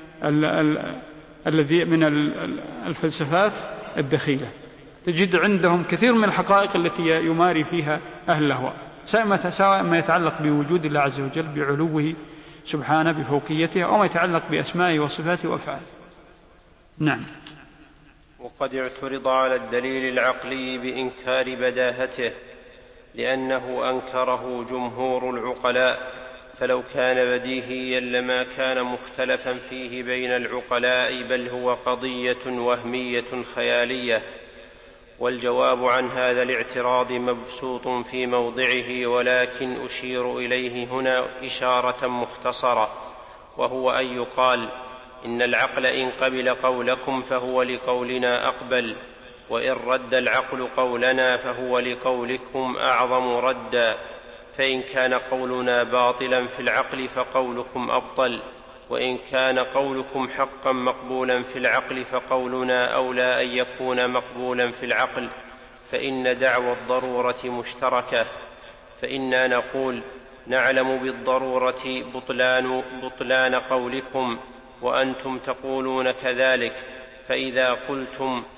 الذي من الفلسفات الدخيلة. تجد عندهم كثير من الحقائق التي يماري فيها أهل الأهواء، سواء ما يتعلق بوجود الله عز وجل، بعلوه سبحانه، بفوقيته، أو ما يتعلق بأسمائه وصفاته وأفعاله. نعم. وقد اعترض على الدليل العقلي بإنكار بداهته، لأنه أنكره جمهور العقلاء، فلو كان بديهيا لما كان مختلفا فيه بين العقلاء، بل هو قضية وهمية خيالية. والجواب عن هذا الاعتراض مبسوط في موضعه، ولكن أشير إليه هنا إشارة مختصرة، وهو أن يقال إن العقل إن قبل قولكم فهو لقولنا أقبل، وإن رد العقل قولنا فهو لقولكم أعظم ردا، فإن كان قولنا باطلا في العقل فقولكم أبطل، وإن كان قولكم حقا مقبولا في العقل فقولنا أولى أن يكون مقبولا في العقل، فإن دعوى الضرورة مشتركة. فإنا نقول نعلم بالضرورة بطلان, بطلان قولكم، وأنتم تقولون كذلك، فإذا قلتم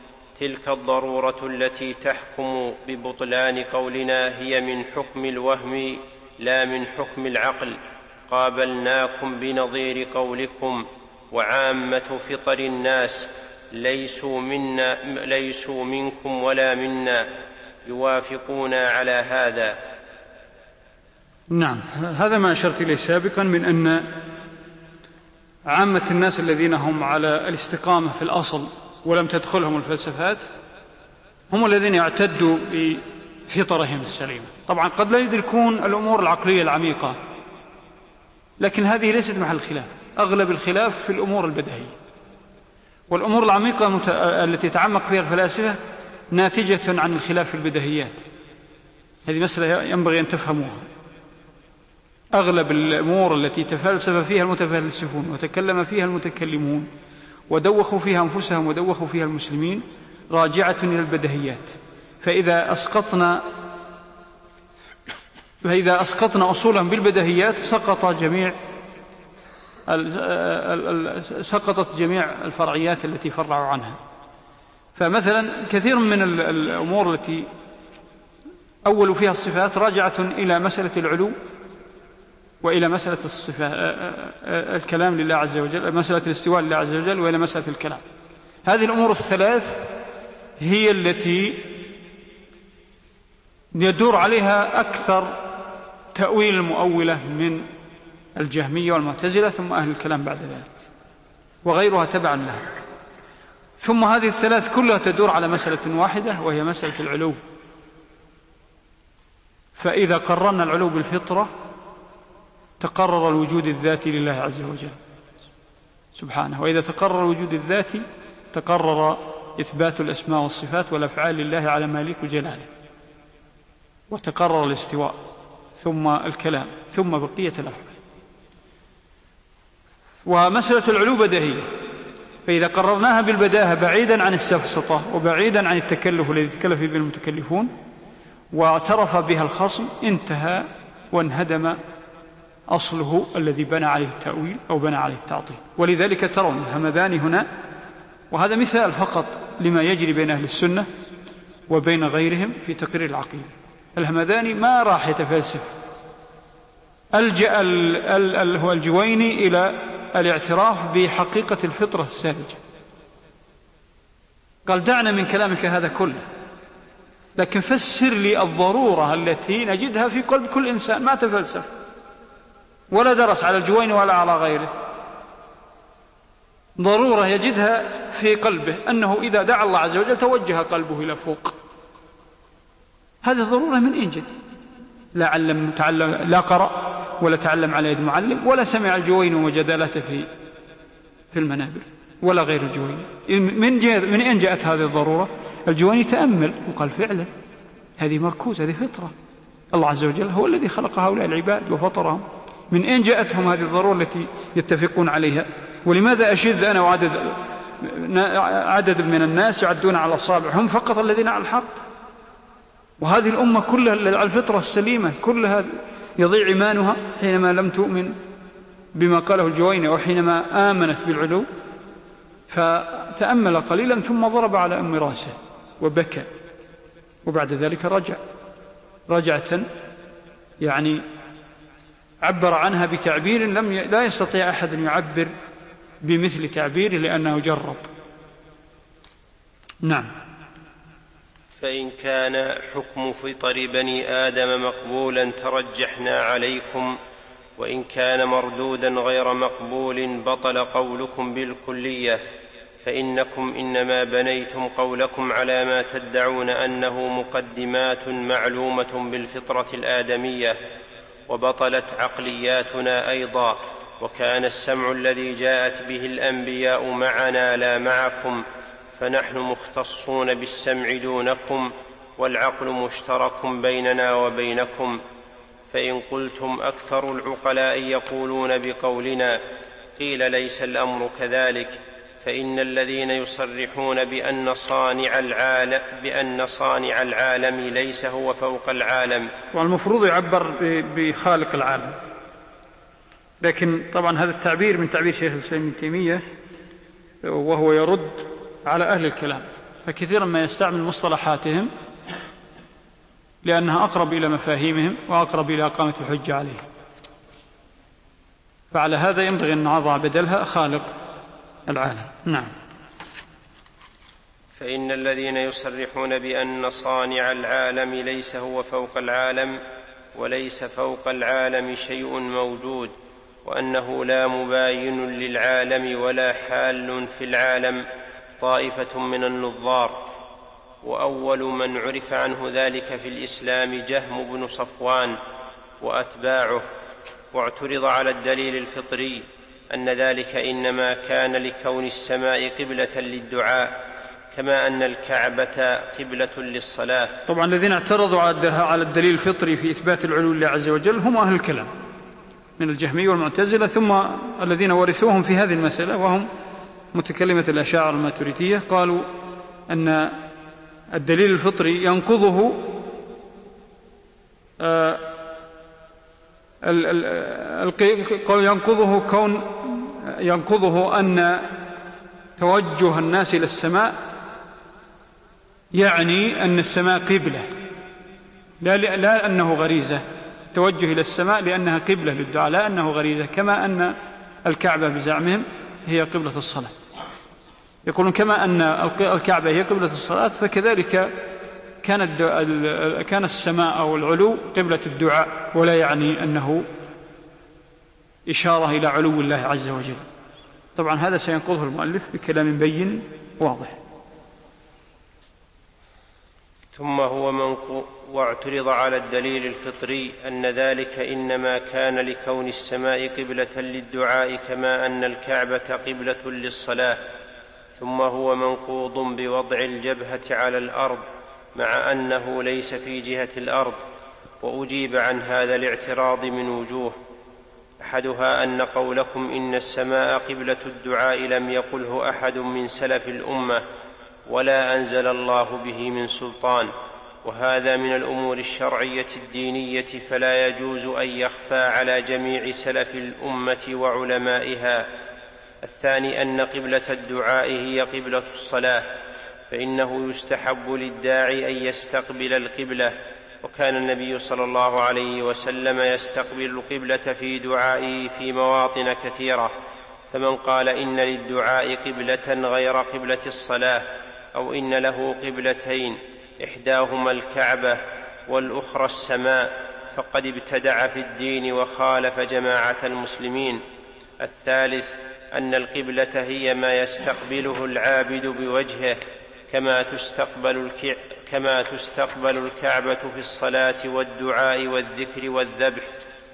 تلك الضرورة التي تحكم ببطلان قولنا هي من حكم الوهم لا من حكم العقل. قابلناكم بنظير قولكم وعامة فطر الناس ليسوا, منا ليسوا منكم ولا منا يوافقونا على هذا. نعم، هذا ما أشرت إليه سابقا من أن عامة الناس الذين هم على الاستقامة في الأصل ولم تدخلهم الفلسفات هم الذين يعتدوا بفطرهم السليمة. طبعا قد لا يدركون الأمور العقلية العميقة، لكن هذه ليست محل خلاف. أغلب الخلاف في الأمور البديهية، والأمور العميقة مت... التي يتعمق فيها الفلاسفة ناتجة عن الخلاف في البديهيات. هذه مسألة ينبغي أن تفهموها. أغلب الأمور التي تفلسف فيها المتفلسفون وتكلم فيها المتكلمون ودوخوا فيها أنفسهم ودوخوا فيها المسلمين راجعة إلى البديهيات. فإذا أسقطنا فإذا أسقطنا أصولهم بالبديهيات سقط جميع سقطت جميع الفرعيات التي فرعوا عنها. فمثلا كثير من الأمور التي أول فيها الصفات راجعة إلى مسألة العلو وإلى مسألة الصفات الكلام لله عز وجل، مسألة الاستواء لله عز وجل، وإلى مسألة الكلام. هذه الأمور الثلاث هي التي يدور عليها أكثر تأويل المؤولة من الجهمية والمعتزلة ثم أهل الكلام بعد ذلك، وغيرها تبعا لها. ثم هذه الثلاث كلها تدور على مسألة واحدة وهي مسألة العلو. فإذا قررنا العلو بالفطرة تقرر الوجود الذاتي لله عز وجل سبحانه، وإذا تقرر الوجود الذاتي تقرر إثبات الأسماء والصفات والأفعال لله على ما يليق جلاله، وتقرر الاستواء ثم الكلام ثم بقية الأفعال. ومسألة العلو بديهية، فإذا قررناها بالبداهة بعيدا عن السفسطة وبعيدا عن التكلف الذي تكلف به المتكلفون واعترف بها الخصم انتهى وانهدم أصله الذي بنى عليه التأويل أو بنى عليه التعطيل. ولذلك ترون الهمذان هنا، وهذا مثال فقط لما يجري بين أهل السنة وبين غيرهم في تقرير العقيدة. الهمذاني ما راح يتفلسف، ألجأ هو الجويني إلى الاعتراف بحقيقة الفطرة الساذجة. قال دعنا من كلامك هذا كله، لكن فسر لي الضرورة التي نجدها في قلب كل إنسان. ما تفلسف ولا درس على الجويني ولا على غيره، ضرورة يجدها في قلبه أنه إذا دعا الله عز وجل توجه قلبه إلى فوق. هذه الضرورة من أين جت؟ لا علم تعلم، لا قرأ ولا تعلم على يد معلم ولا سمع الجويني وجدالته في في المنابر ولا غير الجويني. من من أين جاءت هذه الضرورة؟ الجويني تأمل وقال فعلا هذه مركوز، هذه فطرة، الله عز وجل هو الذي خلق هؤلاء العباد وفطرهم. من أين جاءتهم هذه الضرورة التي يتفقون عليها؟ ولماذا أشذ أنا وعدد عدد من الناس يعدون على الأصابع هم فقط الذين على الحق؟ وهذه الأمة كلها على الفطرة السليمة، كلها يضيع إيمانها حينما لم تؤمن بما قاله الجويني وحينما آمنت بالعلو. فتأمل قليلا ثم ضرب على أم راسه وبكى، وبعد ذلك رجع رجعة يعني عبر عنها بتعبير لم ي... لا يستطيع أحد أن يعبر بمثل تعبيره لأنه جرب. نعم. فإن كان حكم فطر بني آدم مقبولا ترجحنا عليكم، وإن كان مردودا غير مقبول بطل قولكم بالكلية، فإنكم إنما بنيتم قولكم على ما تدعون أنه مقدمات معلومة بالفطرة الآدمية، وبطلت عقلياتنا أيضا. وكان السمع الذي جاءت به الأنبياء معنا لا معكم، فنحن مختصون بالسمع دونكم، والعقل مشترك بيننا وبينكم. فإن قلتم أكثر العقلاء يقولون بقولنا، قيل ليس الأمر كذلك، فإن الذين يصرحون بأن صانع العالم, بأن صانع العالم ليس هو فوق العالم. والمفروض يعبر بخالق العالم، لكن طبعا هذا التعبير من تعبير شيخ الإسلام ابن تيمية، وهو يرد على أهل الكلام فكثيرا ما يستعمل مصطلحاتهم لأنها أقرب إلى مفاهيمهم وأقرب إلى إقامة الحجة عليهم. فعلى هذا ينبغي أن نضع بدلها خالق العالم. نعم. فإن الذين يصرحون بأن صانع العالم ليس هو فوق العالم وليس فوق العالم شيء موجود، وأنه لا مباين للعالم ولا حال في العالم، طائفة من النظار. وأول من عرف عنه ذلك في الإسلام جهم بن صفوان وأتباعه، واعترض على الدليل الفطري أن ذلك إنما كان لكون السماء قبلة للدعاء كما أن الكعبة قبلة للصلاة. طبعا الذين اعترضوا على الدليل الفطري في إثبات العلو لله عز وجل هم أهل الكلام من الجهمية والمعتزلة، ثم الذين ورثوهم في هذه المسألة وهم متكلمة الأشاعرة الماتريدية قالوا أن الدليل الفطري ينقضه آه قال ينقضه كون ينقضه أن توجه الناس إلى السماء يعني أن السماء قبلة، لا, لا أنه غريزة. توجه إلى السماء لأنها قبلة للدعاء، لا أنه غريزة، كما أن الكعبة بزعمهم هي قبلة الصلاة. يقولون كما أن الكعبة هي قبلة الصلاة فكذلك كان, كان السماء أو العلو قبلة الدعاء، ولا يعني أنه إشارة إلى علو الله عز وجل. طبعا هذا سينقضه المؤلف بكلام بين واضح. ثم هو منقو واعترض على الدليل الفطري أن ذلك إنما كان لكون السماء قبلة للدعاء كما أن الكعبة قبلة للصلاة. ثم هو منقوض بوضع الجبهة على الأرض مع أنه ليس في جهة الأرض. وأجيب عن هذا الاعتراض من وجوه، أحدها أن قولكم إن السماء قبلة الدعاء لم يقله أحد من سلف الأمة ولا أنزل الله به من سلطان، وهذا من الأمور الشرعية الدينية فلا يجوز أن يخفى على جميع سلف الأمة وعلمائها. الثاني أن قبلة الدعاء هي قبلة الصلاة، فإنه يستحب للداعي أن يستقبل القبلة، وكان النبي صلى الله عليه وسلم يستقبل القبلة في دعائه في مواطن كثيرة. فمن قال إن للدعاء قبلة غير قبلة الصلاة أو إن له قبلتين إحداهما الكعبة والأخرى السماء فقد ابتدع في الدين وخالف جماعة المسلمين. الثالث أن القبلة هي ما يستقبله العابد بوجهه كما تستقبل, الك... كما تستقبل الكعبة في الصلاة والدعاء والذكر والذبح،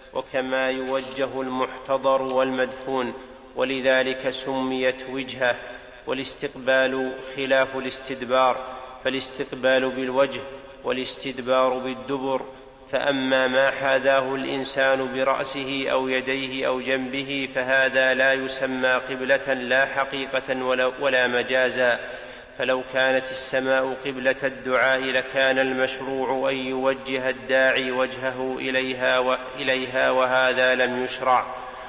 وكما يوجه المحتضر والمدفون، ولذلك سميت وجهة. والاستقبال خلاف الاستدبار، فالاستقبال بالوجه والاستدبار بالدبر. فأما ما حاذاه الإنسان برأسه أو يديه أو جنبه فهذا لا يسمى قبلة لا حقيقة ولا, ولا مجازا. فلو كانت السماء قبلة الدعاء لكان المشروع أن يوجه الداعي وجهه إليها, وإليها وهذا لم يشرع.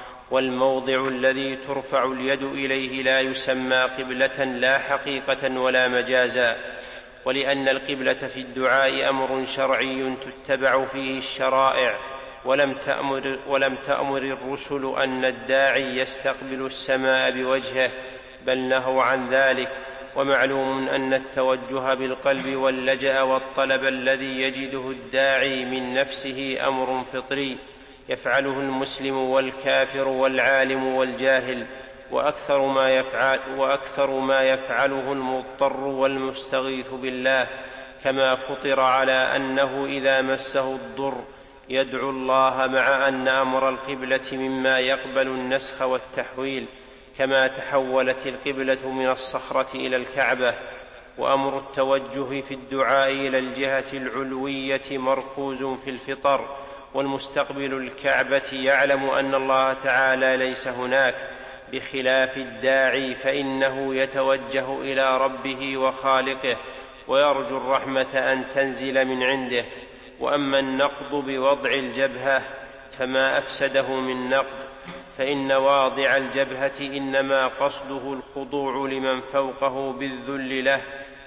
والموضع الذي ترفع اليد إليه لا يسمى قبلة لا حقيقة ولا مجازا. ولأن القبلة في الدعاء أمر شرعي تتبع فيه الشرائع، ولم تأمر, ولم تأمر الرسل أن الداعي يستقبل السماء بوجهه، بل نهوا عن ذلك. ومعلوم أن التوجه بالقلب واللجأ والطلب الذي يجده الداعي من نفسه أمر فطري يفعله المسلم والكافر والعالم والجاهل، وأكثر ما, يفعل وأكثر ما يفعله المضطر والمستغيث بالله، كما فطر على أنه إذا مسه الضر يدعو الله، مع أن أمر القبلة مما يقبل النسخ والتحويل، كما تحولت القبلة من الصخرة إلى الكعبة. وأمر التوجه في الدعاء إلى الجهة العلوية مركوز في الفطر، والمستقبل الكعبة يعلم أن الله تعالى ليس هناك، بخلاف الداعي فإنه يتوجه إلى ربه وخالقه ويرجو الرحمة أن تنزل من عنده. وأما النقض بوضع الجبهة فما أفسده من نقض، فإن واضع الجبهة إنما قصده الخضوع لمن فوقه بالذل له،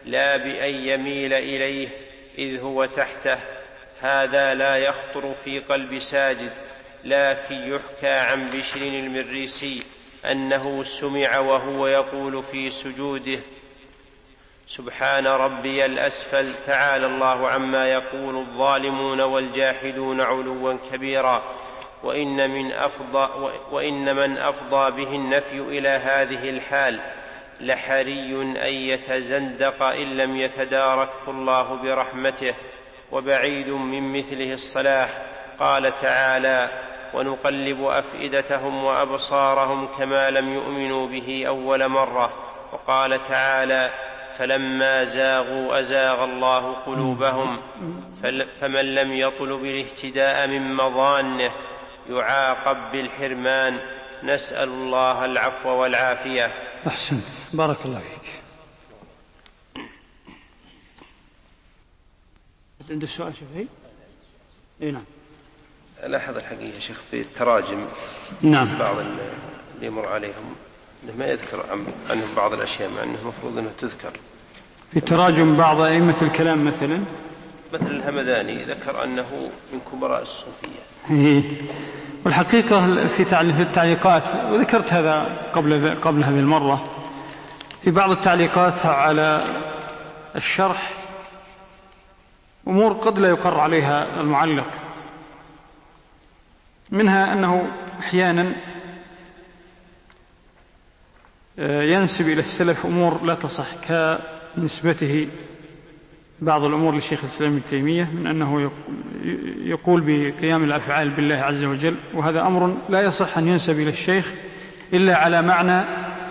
لا بأن يميل إليه إذ هو تحته. هذا لا يخطر في قلب ساجد، لكن يحكى عن بشر المريسي أنه سمع وهو يقول في سجوده: سبحان ربي الأسفل، تعالى الله عما يقول الظالمون والجاحدون علوا كبيرا. وإن من أفضى, وإن من أفضى به النفي إلى هذه الحال لحري أن يتزندق إن لم يتداركه الله برحمته، وبعيد من مثله الصلاح. قال تعالى: ونقلب أفئدتهم وأبصارهم كما لم يؤمنوا به أول مرة. وقال تعالى: فلما زاغوا أزاغ الله قلوبهم. فمن لم يطلب الاهتداء من مظانه يعاقب بالحرمان. نسأل الله العفو والعافية. أحسن، بارك الله فيك. عند السؤال شيء؟ إيه نعم. لاحظ الحقيقة شيخ في التراجم نعم بعض اللي يمر عليهم أنه ما يذكر عنهم بعض الأشياء مع أنه مفروض أنه تذكر. في تراجم بعض أئمة الكلام مثلا مثل الهمداني ذكر أنه من كبراء الصوفية. والحقيقة في التعليقات، وذكرت هذا قبل قبل هذه المرة، في بعض التعليقات على الشرح أمور قد لا يقر عليها المعلق، منها أنه أحيانا ينسب إلى السلف أمور لا تصح، كنسبته بعض الأمور للشيخ الإسلام ابن تيمية من أنه يقول بقيام الأفعال بالله عز وجل، وهذا أمر لا يصح أن ينسب إلى الشيخ إلا على معنى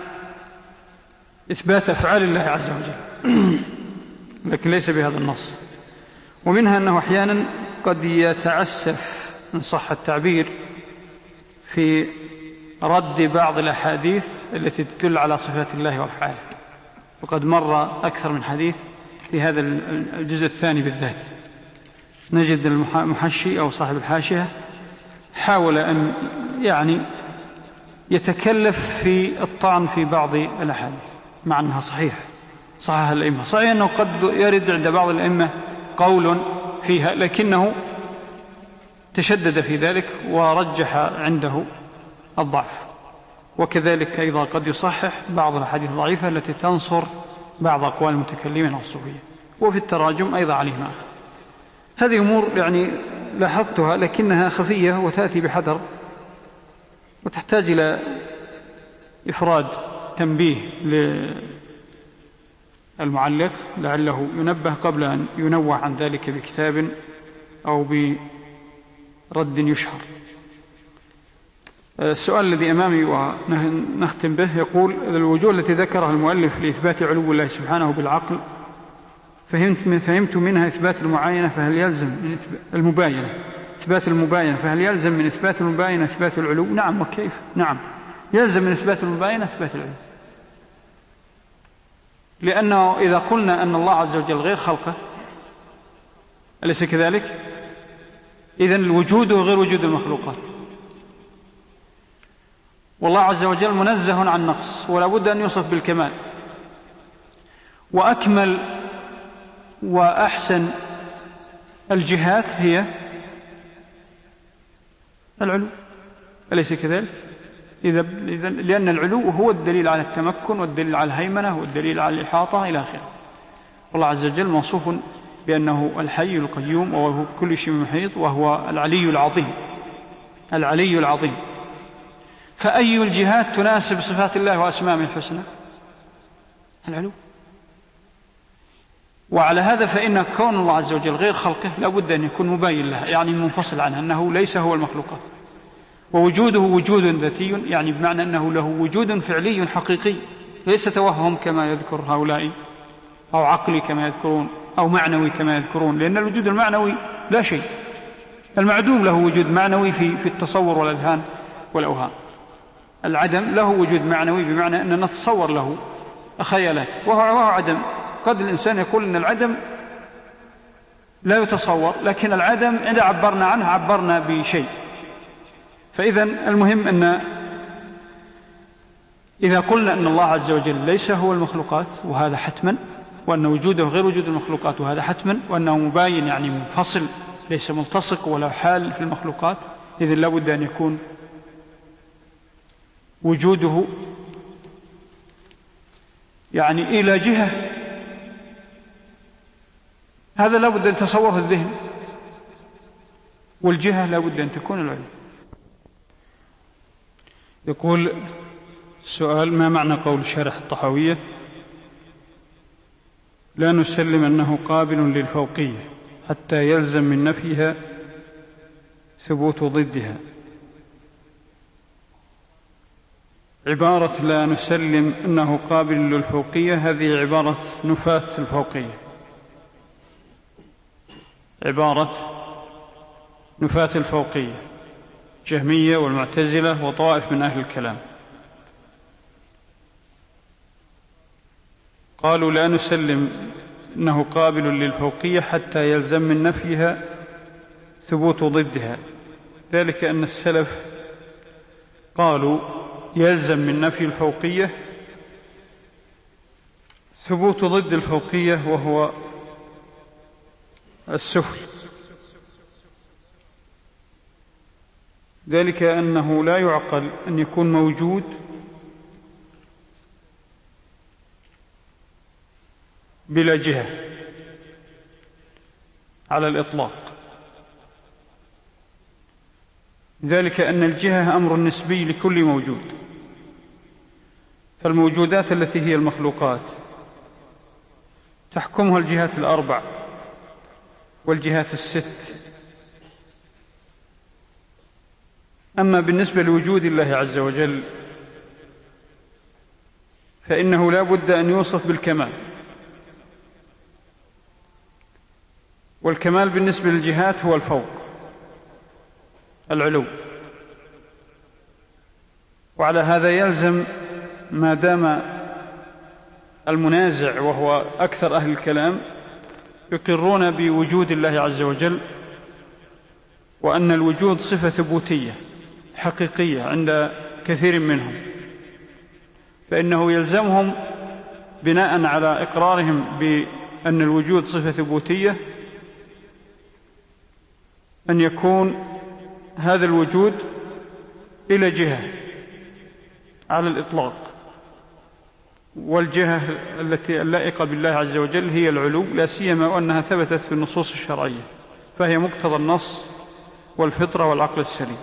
إثبات أفعال الله عز وجل، لكن ليس بهذا النص. ومنها أنه أحيانا قد يتعسف إن صح التعبير في رد بعض الأحاديث التي تدل على صفات الله وأفعاله، وقد مر أكثر من حديث في هذا الجزء الثاني بالذات. نجد المحشي أو صاحب الحاشية حاول أن يعني يتكلف في الطعن في بعض الأحاديث مع أنها صحيحة، صحيح الأئمة، صحيح أنه قد يرد عند بعض الأئمة قول فيها، لكنه تشدد في ذلك ورجح عنده الضعف. وكذلك أيضا قد يصحح بعض الأحاديث الضعيفة التي تنصر بعض أقوال المتكلمين الصوفية. وفي التراجم أيضا عليه ما أخذ. هذه أمور يعني لاحظتها لكنها خفية وتأتي بحذر، وتحتاج إلى إفراد تنبيه للمعلق لعله ينبه قبل أن ينوع عن ذلك بكتاب أو برد يشهر. السؤال الذي أمامي ونختم به يقول: الوجوه التي ذكرها المؤلف لإثبات علو الله سبحانه بالعقل فهمت, من فهمت منها إثبات المعاينة، فهل يلزم من المباينة إثبات المباينة فهل يلزم من إثبات المباينة إثبات العلو؟ نعم. وكيف؟ نعم، يلزم من إثبات المباينة إثبات العلو، لأنه إذا قلنا أن الله عز وجل غير خلقه أليس كذلك؟ إذن الوجود غير وجود المخلوقات، والله عز وجل منزه عن نقص ولا بد أن يوصف بالكمال. وأكمل وأحسن الجهات هي العلو أليس كذلك؟ إذا لأن العلو هو الدليل على التمكن والدليل على الهيمنة والدليل على الإحاطة إلى آخره. والله عز وجل موصوف بأنه الحي القيوم وهو كل شيء محيط وهو العلي العظيم العلي العظيم. فأي الجهات تناسب صفات الله وأسمائه الحسنى؟ العلو. وعلى هذا فإن كون الله عز وجل غير خلقه لا بد أن يكون مباين لها، يعني منفصل عنها، أنه ليس هو المخلوقات. ووجوده وجود ذاتي، يعني بمعنى أنه له وجود فعلي حقيقي، ليس توهم كما يذكر هؤلاء، أو عقلي كما يذكرون، أو معنوي كما يذكرون، لأن الوجود المعنوي لا شيء. المعدوم له وجود معنوي في في التصور والأذهان والأوهام. العدم له وجود معنوي بمعنى أننا نتصور له خيالات، وهو, وهو عدم. قد الإنسان يقول أن العدم لا يتصور، لكن العدم إذا عبرنا عنه عبرنا بشيء. فإذا المهم أن إذا قلنا أن الله عز وجل ليس هو المخلوقات، وهذا حتما، وأن وجوده غير وجود المخلوقات، وهذا حتما، وأنه مباين يعني منفصل ليس ملتصق ولا حال في المخلوقات، إذن لا بد أن يكون وجوده يعني إلى جهة، هذا لا بد أن تصوره الذهن، والجهة لا بد أن تكون العلم. يقول السؤال: ما معنى قول شارح الطحاوية لا نسلم أنه قابل للفوقية حتى يلزم من نفيها ثبوت ضدها؟ عبارة لا نسلم أنه قابل للفوقية هذه عبارة نفاة الفوقية، عبارة نفاة الفوقية، جهمية والمعتزلة وطائف من أهل الكلام، قالوا لا نسلم أنه قابل للفوقية حتى يلزم من نفيها ثبوت ضدها، ذلك أن السلف قالوا يلزم من نفي الفوقية ثبوت ضد الفوقية وهو السفل، ذلك أنه لا يعقل أن يكون موجود بلا جهة على الإطلاق، ذلك أن الجهة أمر نسبي لكل موجود، فالموجودات التي هي المخلوقات تحكمها الجهات الأربع والجهات الست. أما بالنسبة لوجود الله عز وجل فإنه لا بد أن يوصف بالكمال، والكمال بالنسبة للجهات هو الفوق، العلو، وعلى هذا يلزم ما دام المنازع وهو أكثر أهل الكلام يقرون بوجود الله عز وجل، وأن الوجود صفة ثبوتية حقيقية عند كثير منهم، فإنه يلزمهم بناء على إقرارهم بأن الوجود صفة ثبوتية أن يكون هذا الوجود إلى جهة على الإطلاق، والجهة التي اللائقة بالله عز وجل هي العلو، لا سيما وأنها ثبتت في النصوص الشرعية، فهي مقتضى النص والفطرة والعقل السليم.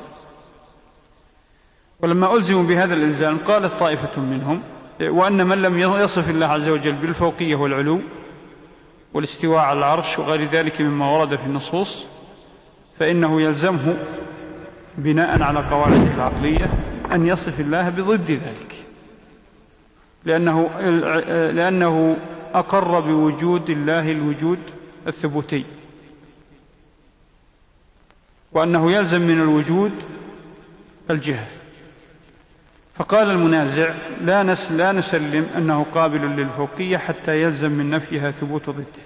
ولما ألزموا بهذا الإلزام قالت طائفة منهم وأن من لم يصف الله عز وجل بالفوقية والعلو والاستواء على العرش وغير ذلك مما ورد في النصوص فإنه يلزمه بناء على قواعده العقلية أن يصف الله بضد ذلك، لأنه, لأنه أقر بوجود الله الوجود الثبوتي، وأنه يلزم من الوجود الجهة. فقال المنازع لا, نس لا نسلم أنه قابل للفوقية حتى يلزم من نفيها ثبوت ضده.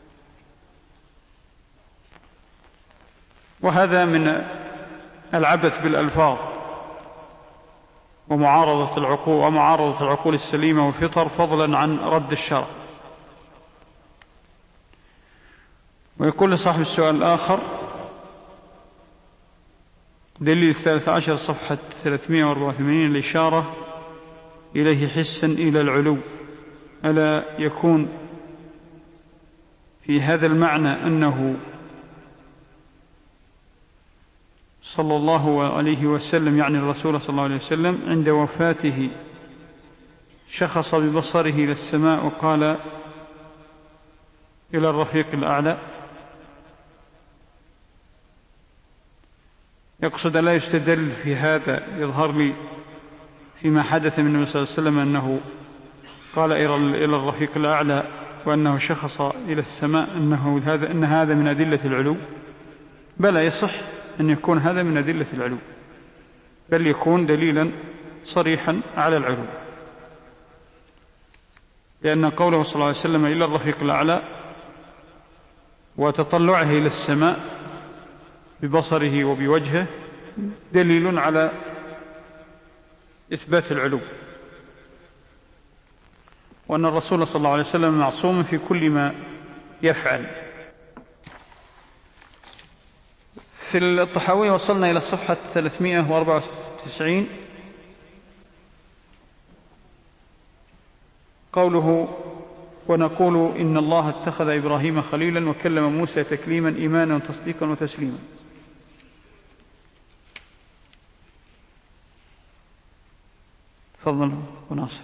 وهذا من العبث بالألفاظ ومعارضة العقول ومعارضة العقول السليمة والفطر، فضلا عن رد الشرع. ويقول لصاحب السؤال الآخر: دليل الثالث عشر صفحة ثلاثمائة وأربعة وثمانين الإشارة إليه حسا إلى العلو، ألا يكون في هذا المعنى أنه صلى الله عليه وسلم يعني الرسول صلى الله عليه وسلم عند وفاته شخص ببصره إلى السماء وقال إلى الرفيق الأعلى؟ يقصد لا يستدل في هذا، يظهر لي فيما حدث من النبي صلى الله عليه وسلم أنه قال إلى الرفيق الأعلى وأنه شخص إلى السماء أنه هذا أن هذا من أدلة العلو؟ بلى، يصح أن يكون هذا من أدلة العلو، بل يكون دليلا صريحا على العلو، لأن قوله صلى الله عليه وسلم إلى الرفيق الأعلى وتطلعه إلى السماء ببصره وبوجهه دليل على إثبات العلو. وأن الرسول صلى الله عليه وسلم معصوم في كل ما يفعل. في الطحاوية وصلنا إلى الصفحة ثلاثمائة وأربعة وتسعين، قوله: ونقول إن الله اتخذ إبراهيم خليلا وكلم موسى تكليما إيمانا وتصديقا وتسليما. تفضل وناصر.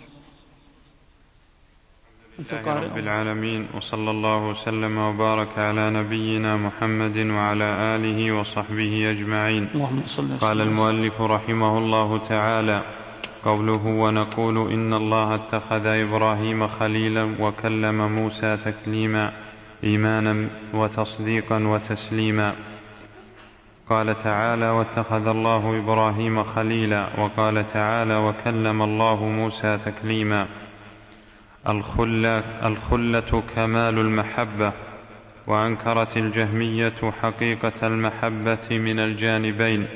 الحمد لله رب العالمين، وصلى الله وسلم وبارك على نبينا محمد وعلى آله وصحبه أجمعين. قال المؤلف رحمه الله تعالى: قوله: ونقول إن الله اتخذ إبراهيم خليلا وكلم موسى تكليما إيمانا وتصديقا وتسليما. قال تعالى: واتخذ الله إبراهيم خليلا. وقال تعالى: وكلم الله موسى تكليما. الخلة, الخلة كمال المحبة، وأنكرت الجهمية حقيقة المحبة من الجانبين،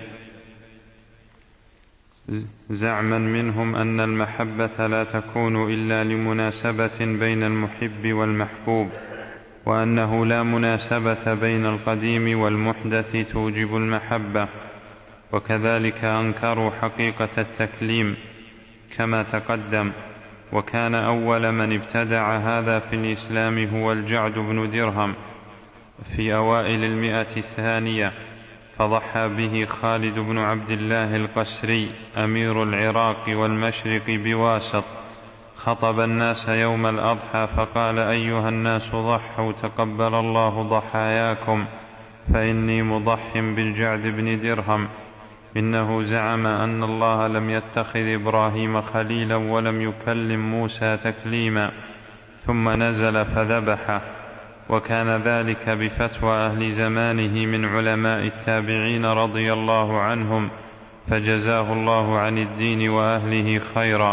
زعما منهم أن المحبة لا تكون إلا لمناسبة بين المحب والمحبوب، وأنه لا مناسبة بين القديم والمحدث توجب المحبة. وكذلك أنكروا حقيقة التكليم كما تقدم. وكان أول من ابتدع هذا في الإسلام هو الجعد بن درهم في أوائل المئة الثانية، فضحى به خالد بن عبد الله القسري أمير العراق والمشرق بواسط، خطب الناس يوم الأضحى فقال: أيها الناس ضحوا تقبل الله ضحاياكم، فإني مضح بالجعد بن درهم. إنه زعم أن الله لم يتخذ إبراهيم خليلا ولم يكلم موسى تكليما، ثم نزل فذبحه. وكان ذلك بفتوى أهل زمانه من علماء التابعين رضي الله عنهم، فجزاه الله عن الدين وأهله خيرا.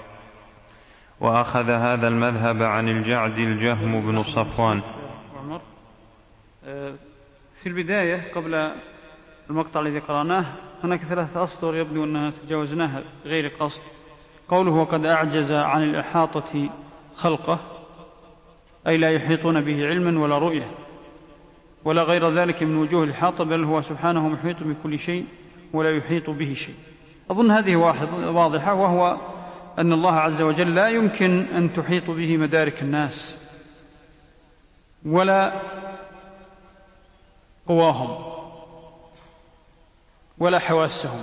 وأخذ هذا المذهب عن الجعد الجهم بن صفوان. في البداية قبل المقطع الذي قرأناه هناك ثلاثة أسطر يبدو أنها تجاوزناها غير قصد. قوله: وقد أعجز عن الإحاطة خلقه، أي لا يحيطون به علما ولا رؤية ولا غير ذلك من وجوه الإحاطة، بل هو سبحانه محيط بكل شيء ولا يحيط به شيء. أظن هذه واضحة، وهو أن الله عز وجل لا يمكن أن تحيط به مدارك الناس ولا قواهم ولا حواسهم.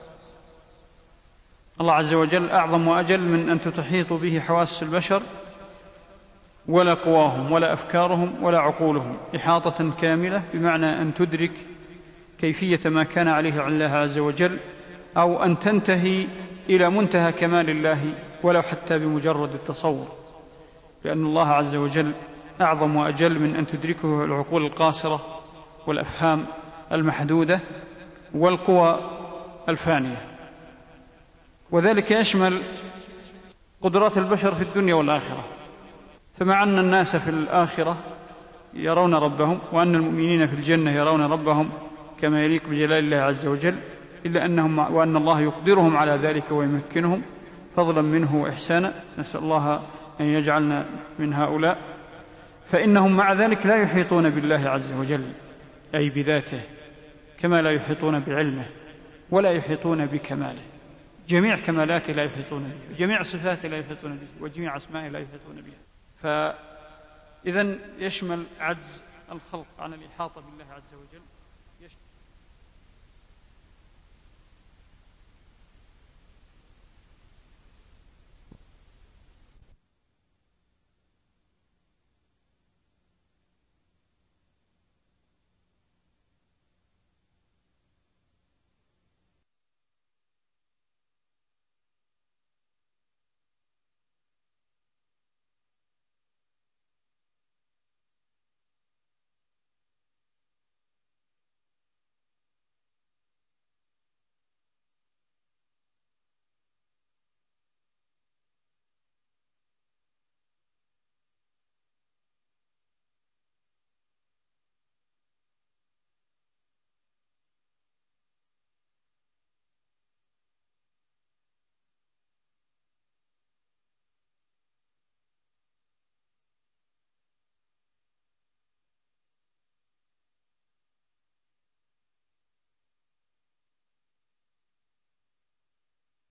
الله عز وجل أعظم وأجل من أن تحيط به حواس البشر ولا قواهم ولا أفكارهم ولا عقولهم إحاطة كاملة، بمعنى أن تدرك كيفية ما كان عليه الله عز وجل، أو أن تنتهي إلى منتهى كمال الله ولو حتى بمجرد التصور، لأن الله عز وجل أعظم وأجل من أن تدركه العقول القاصرة والأفهام المحدودة والقوى الفانية. وذلك يشمل قدرات البشر في الدنيا والآخرة. فمع أن الناس في الآخرة يرون ربهم، وأن المؤمنين في الجنة يرون ربهم كما يليق بجلال الله عز وجل، إلا أنهم وأن الله يقدرهم على ذلك ويمكنهم فضلا منه وإحسانا، نسأل الله أن يجعلنا من هؤلاء، فإنهم مع ذلك لا يحيطون بالله عز وجل أي بذاته، كما لا يحيطون بعلمه ولا يحيطون بكماله. جميع كمالاته لا يحيطون به، وجميع صفاته لا يحيطون به، وجميع أسمائه لا يحيطون بها. فإذن يشمل عجز الخلق عن الإحاطة بالله عز وجل